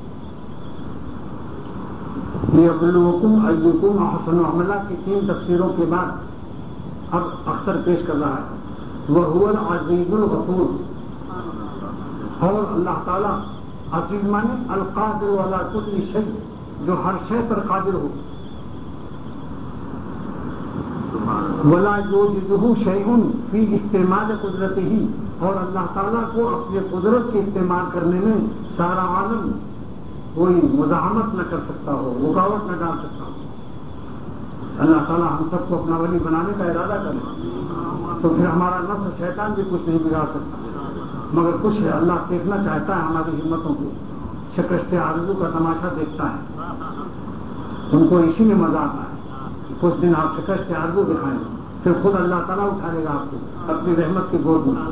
لِيَبْلُوَكُمْ أَيُّكُمْ أَحْسَنُ عَمَلًا کی 3 تفسیروں کے بعد اب اختر پیش کر رہا ہے. وَهُوَ الْعَزِيزُ الْغَفُورُ. اور اللہ تعالیٰ عزیز مانے القادر علی کل شیء، جو ہر شے پر قادر ہو. وَلَا يُعْجِزُهُ شَيْءٌ فِي اسْتِعْمَالِ قُدْرَتِهِ. اور اللہ تعالیٰ کو اپنی قدرت کے استعمال کرنے میں سارا عالم کوئی مزاحمت نہ کر سکتا ہو، رکاوٹ نہ ڈال سکتا ہو. اللہ تعالیٰ ہم سب کو اپنا ولی بنانے کا ارادہ کرے تو پھر ہمارا نفس شیطان بھی کچھ نہیں بگاڑ سکتا. مگر کچھ ہے، اللہ دیکھنا چاہتا ہے ہماری ہمتوں کو، شکست آرزو کا تماشا دیکھتا ہے. ان کو اسی میں مزہ آتا ہے کہ کچھ دن آپ شکست آرزو دکھائیں، پھر خود اللہ تعالیٰ اٹھا لے گا آپ کو اپنی رحمت کی گود میں.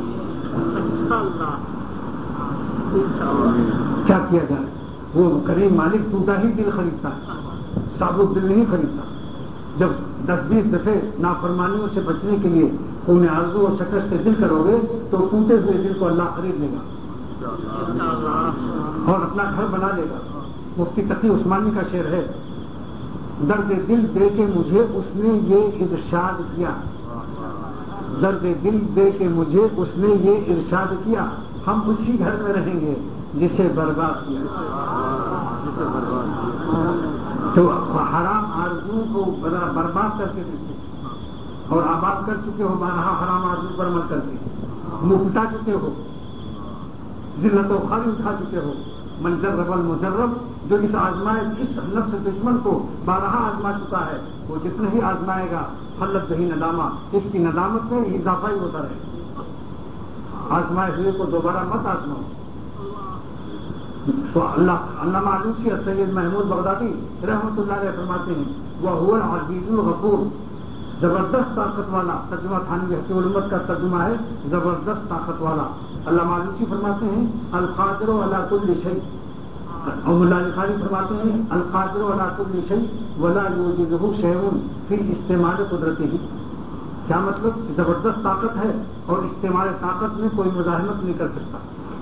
کیا کیا جائے؟ وہ کریم مالک ٹوٹا ہی دل خریدتا ہے، ثابت دل نہیں خریدتا. جب 10-20 دفعے نافرمانیوں سے بچنے کے لیے انہیں آرزو اور شکست دل کرو گے تو ٹوٹے ہوئے دل کو اللہ خرید لے گا اور اپنا گھر بنا لے گا. مفتی تقی عثمانی کا شعر ہے، درد دل دے کے مجھے اس نے یہ ارشاد کیا، درد دل دے کے مجھے اس نے یہ ارشاد کیا، ہم اسی گھر میں رہیں گے جسے برباد کیا. تو حرام آرزو کو برباد کر کے دیتے اور آباد کر چکے ہو، بارہا حرام آرزو پر عمل کر کے منہ پٹا چکے ہو، ذلت و خواری اٹھا چکے ہو. من جرب المجرب، جو اس نفس دشمن کو بارہا آزما چکا ہے، وہ جتنے ہی آزمائے گا حلت بہی ندامہ، اس کی ندامت میں اضافہ ہی ہوتا رہے. آزمائے ہوئے کو دوبارہ مت آزماؤ. تو علامہ علوسی سید محمود بغدادی رحمۃ اللہ علیہ فرماتے ہیں وَهُوَ الْعَزِيزُ الْغَفُورُ. زبردست طاقت والا، ترجمہ تھانوی حقیق الامت کا ترجمہ ہے زبردست طاقت والا. علامہ علوسی فرماتے ہیں القادر علی کل شیء. اور مولا علی قاری فرماتے ہیں القادر علی کل شیء ولا یعجزہ شیء فی استعمال قدرتہ. کیا مطلب؟ زبردست طاقت ہے اور استعمال طاقت میں کوئی مزاحمت نہیں کر سکتا.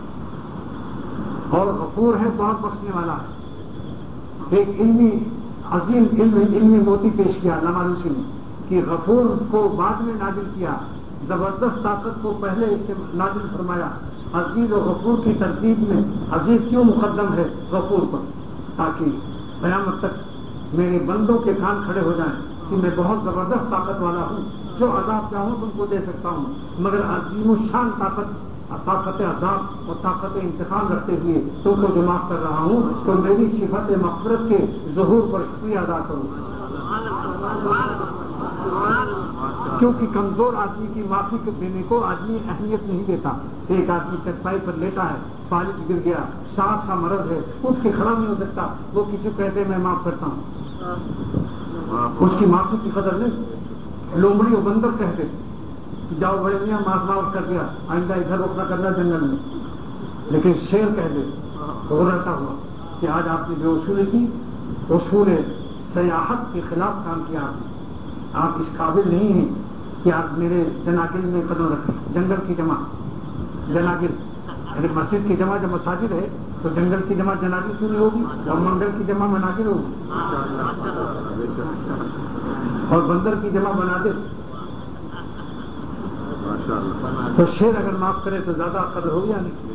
اور غفور ہے، بہت بخشنے والا ہے. ایک علمی عظیم علمی موتی پیش کیا علامہ علوسی نے کہ غفور کو بعد میں نازل کیا، زبردست طاقت کو پہلے نازل فرمایا. عزیز و غفور کی ترتیب میں عزیز کیوں مقدم ہے غفور پر؟ تاکہ قیامت تک میرے بندوں کے کان کھڑے ہو جائیں کہ میں بہت زبردست طاقت والا ہوں، جو عذاب چاہوں تم کو دے سکتا ہوں، مگر عظیم الشان طاقت عذاب اور طاقت انتقام رکھتے ہوئے تم کو جو معاف کر رہا ہوں تو میری صفت مغفرت کے ظہور پر شکریہ ادا کروں. کیونکہ کمزور آدمی کی معافی دینے کو آدمی اہمیت نہیں دیتا. ایک آدمی چٹائی پر لیٹا ہے، فالج گر گیا، سانس کا مرض ہے، اٹھ کے کھڑا نہیں ہو سکتا، وہ کسی کو کہتے میں معاف کرتا ہوں، اس کی معافی کی قدر نہیں. لومڑی و بندر کہتے جاؤ بڑے میاں معاف کر دیا، آئندہ ادھر روکنا کرنا جنگل میں. لیکن شیر کہہ دے تو رہتا ہوا کہ آج آپ نے جو اصول کی اصول سیاحت کے خلاف کام کیا، آپ اس قابل نہیں ہیں کہ آپ میرے جناگل میں قدم رکھیں. جنگل کی جمع جناگل، یعنی مسجد کی جمع جب مساجد ہے تو جنگل کی جمع جناگل کیوں نہیں ہوگی اور منگل کی جمع مناگل ہوگی اور بندر کی جمع بنا دے. تو شیر اگر معاف کرے تو زیادہ قدر ہو گیا نہیں.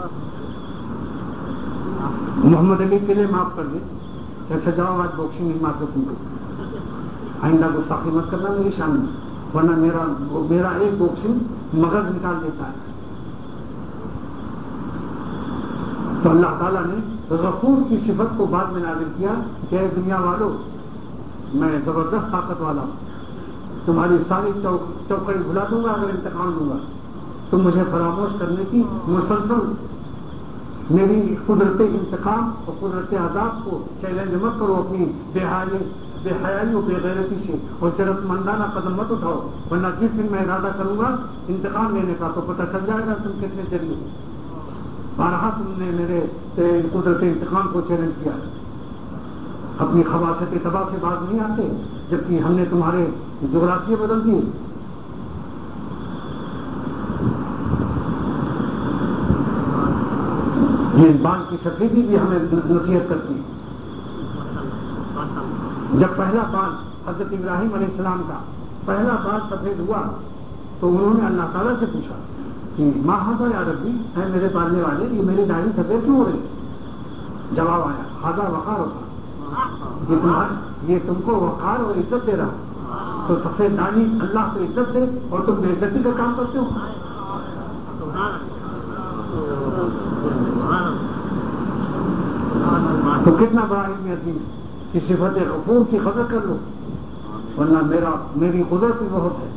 محمد علی کے لیے معاف کر دے، ایسا جاؤ آج باکسنگ نہیں مار تم کو، آئندہ گستاخی مت کرنا میری شان میں، ورنہ میرا ایک باکسنگ مغز نکال دیتا ہے. تو اللہ تعالیٰ نے غفور کی صفت کو بعد میں نازل کیا کہ اے دنیا والوں، میں زبردست طاقت والا ہوں، تمہاری ساری چوکڑی بھلا دوں گا اگر انتقام دوں گا، تم مجھے فراموش کرنے کی مسلسل میری قدرت انتقام اور قدرت عذاب کو چیلنج مت کرو اپنی بے حیائی و بے غیرتی سے، اور ضرورت مندانہ قدم مت اٹھاؤ، ورنہ جس دن میں ارادہ کروں گا انتقام لینے کا تو پتہ چل جائے گا تم کتنے ذریعے بارہا تم نے میرے قدرت انتقام کو چیلنج کیا ہے۔ اپنی خباثت تباہ سے باز نہیں آتے جبکہ ہم نے تمہارے جغرافیے بدل دیے۔ یہ بال کی سفیدی بھی ہمیں نصیحت کرتی ہے۔ جب پہلا بال حضرت ابراہیم علیہ السلام کا پہلا بال سفید ہوا تو انہوں نے اللہ تعالیٰ سے پوچھا کہ ماں ہاضا یا ربی، اے میرے پالنے والے، یہ میری داڑھی سفید کیوں ہو رہی؟ جواب آیا ہاضا وقار ہوتا، یہ تم کو وقار اور عزت دے رہا، تو سفید داڑھی اللہ کو عزت دے اور تم بے عزتی کا کام کرتے ہو۔ تو کتنا بڑا علم عظیم ہے کہ صفت غفور کی قدر کر لو، ورنہ میری قدرت بھی بہت ہے۔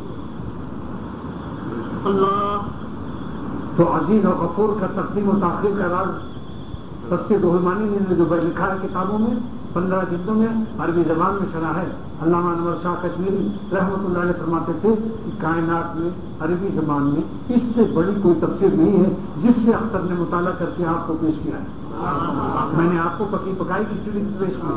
اللہ تو عزیز اور غفور کا تقدیم و تاخیر کا راز تفسیر رحمانی نے جو لکھا ہے کتابوں میں 15 جلدوں میں عربی زبان میں شرح ہے۔ علامہ انور شاہ کشمیری رحمۃ اللہ علیہ فرماتے تھے کہ کائنات میں عربی زبان میں اس سے بڑی کوئی تفسیر نہیں ہے جس سے اختر نے مطالعہ کر کے آپ کو پیش کیا ہے۔ میں نے آپ کو پکی پکائی کی چیز پیش کی،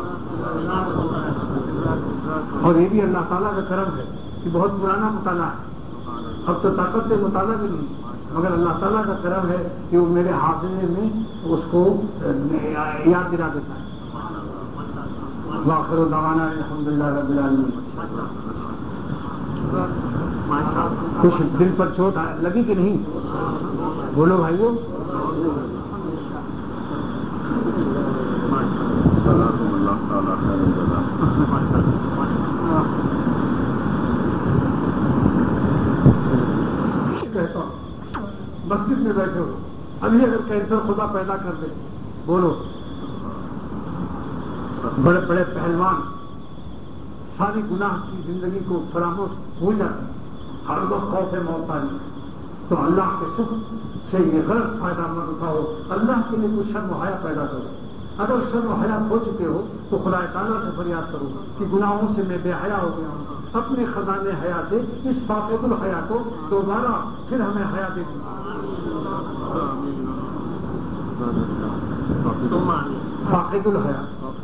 اور یہ بھی اللہ تعالیٰ کا کرم ہے کہ بہت پرانا مطالعہ ہے، اب تو طاقت سے مطالعہ بھی نہیں، مگر اللہ تعالیٰ کا کرم ہے کہ وہ میرے حافظے میں اس کو یاد دلا دیتا ہے۔ وآخر دعوانا الحمدللہ رب العالمین۔ کچھ دل پر چوٹ لگی کہ نہیں؟ بولو بھائیو۔ کہتا ہوں مسجد میں بیٹھے ہو، ابھی اگر کینسر خدا پیدا کر دے، بولو بڑے بڑے پہلوان ساری گناہ کی زندگی کو فراموش بھول جاتے ہیں، ہر وقت خوف موت آئی، تو اللہ کے شکر سے یہ غلط فائدہ مت اٹھاؤ، اللہ کے لیے کچھ شرم و حیا پیدا کرو۔ اگر شرم و حیا ہو چکے ہو تو خدا تعالیٰ سے فریاد کرو کہ گناہوں سے میں بے حیا ہو گیا ہوں، اپنے خزانے حیا سے اس فاقد الحیا کو دوبارہ پھر ہمیں حیا دے دیں۔ فاقد الحیا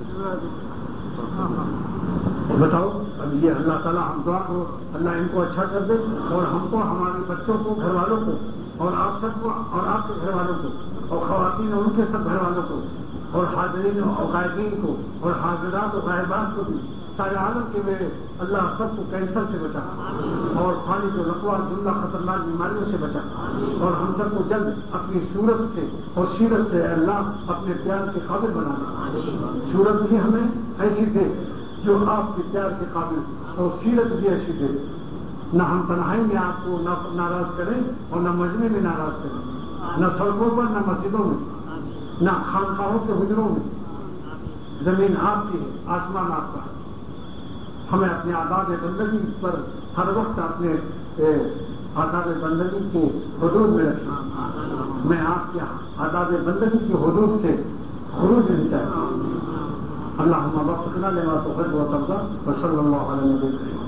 بتاؤ، اب یہ اللہ تعالیٰ ہم دعا کرو اللہ ان کو اچھا کر دے، اور ہم کو، ہمارے بچوں کو، گھر والوں کو، اور آپ سب کو، اور آپ کے گھر والوں کو، اور خواتین اور ان کے سب گھر والوں کو، اور حاضرین اور غائبین کو، اور حاضرات اور غائبات کو بھی، سارے عالم کے میرے اللہ سب کو کینسر سے بچا، اور پانی کو لقوا جملہ خطرناک بیماریوں سے بچا، اور ہم سب کو جلد اپنی صورت سے اور سیرت سے اللہ اپنے پیار کے قابل بنا دے۔ صورت بھی ہمیں ایسی دے جو آپ کے پیار کے قابل، اور سیرت بھی ایسی دے نہ ہم تنہائی میں آپ کو ناراض کریں اور نہ مجمع میں ناراض کریں، نہ سڑکوں پر، نہ مسجدوں میں، نہ خانقاہوں کے حجروں میں۔ زمین آپ کی ہے، آسمان آپ کا ہے، ہمیں اپنے آداب بندگی پر ہر وقت اپنے آداب بندگی کے حدود میں رکھیں۔ میں آپ کے آداب بندگی کی حدود سے خروج نہیں چاہتا۔ اللہم وفقنا لما تحب وترضى وصلی اللہ علیہ وسلم۔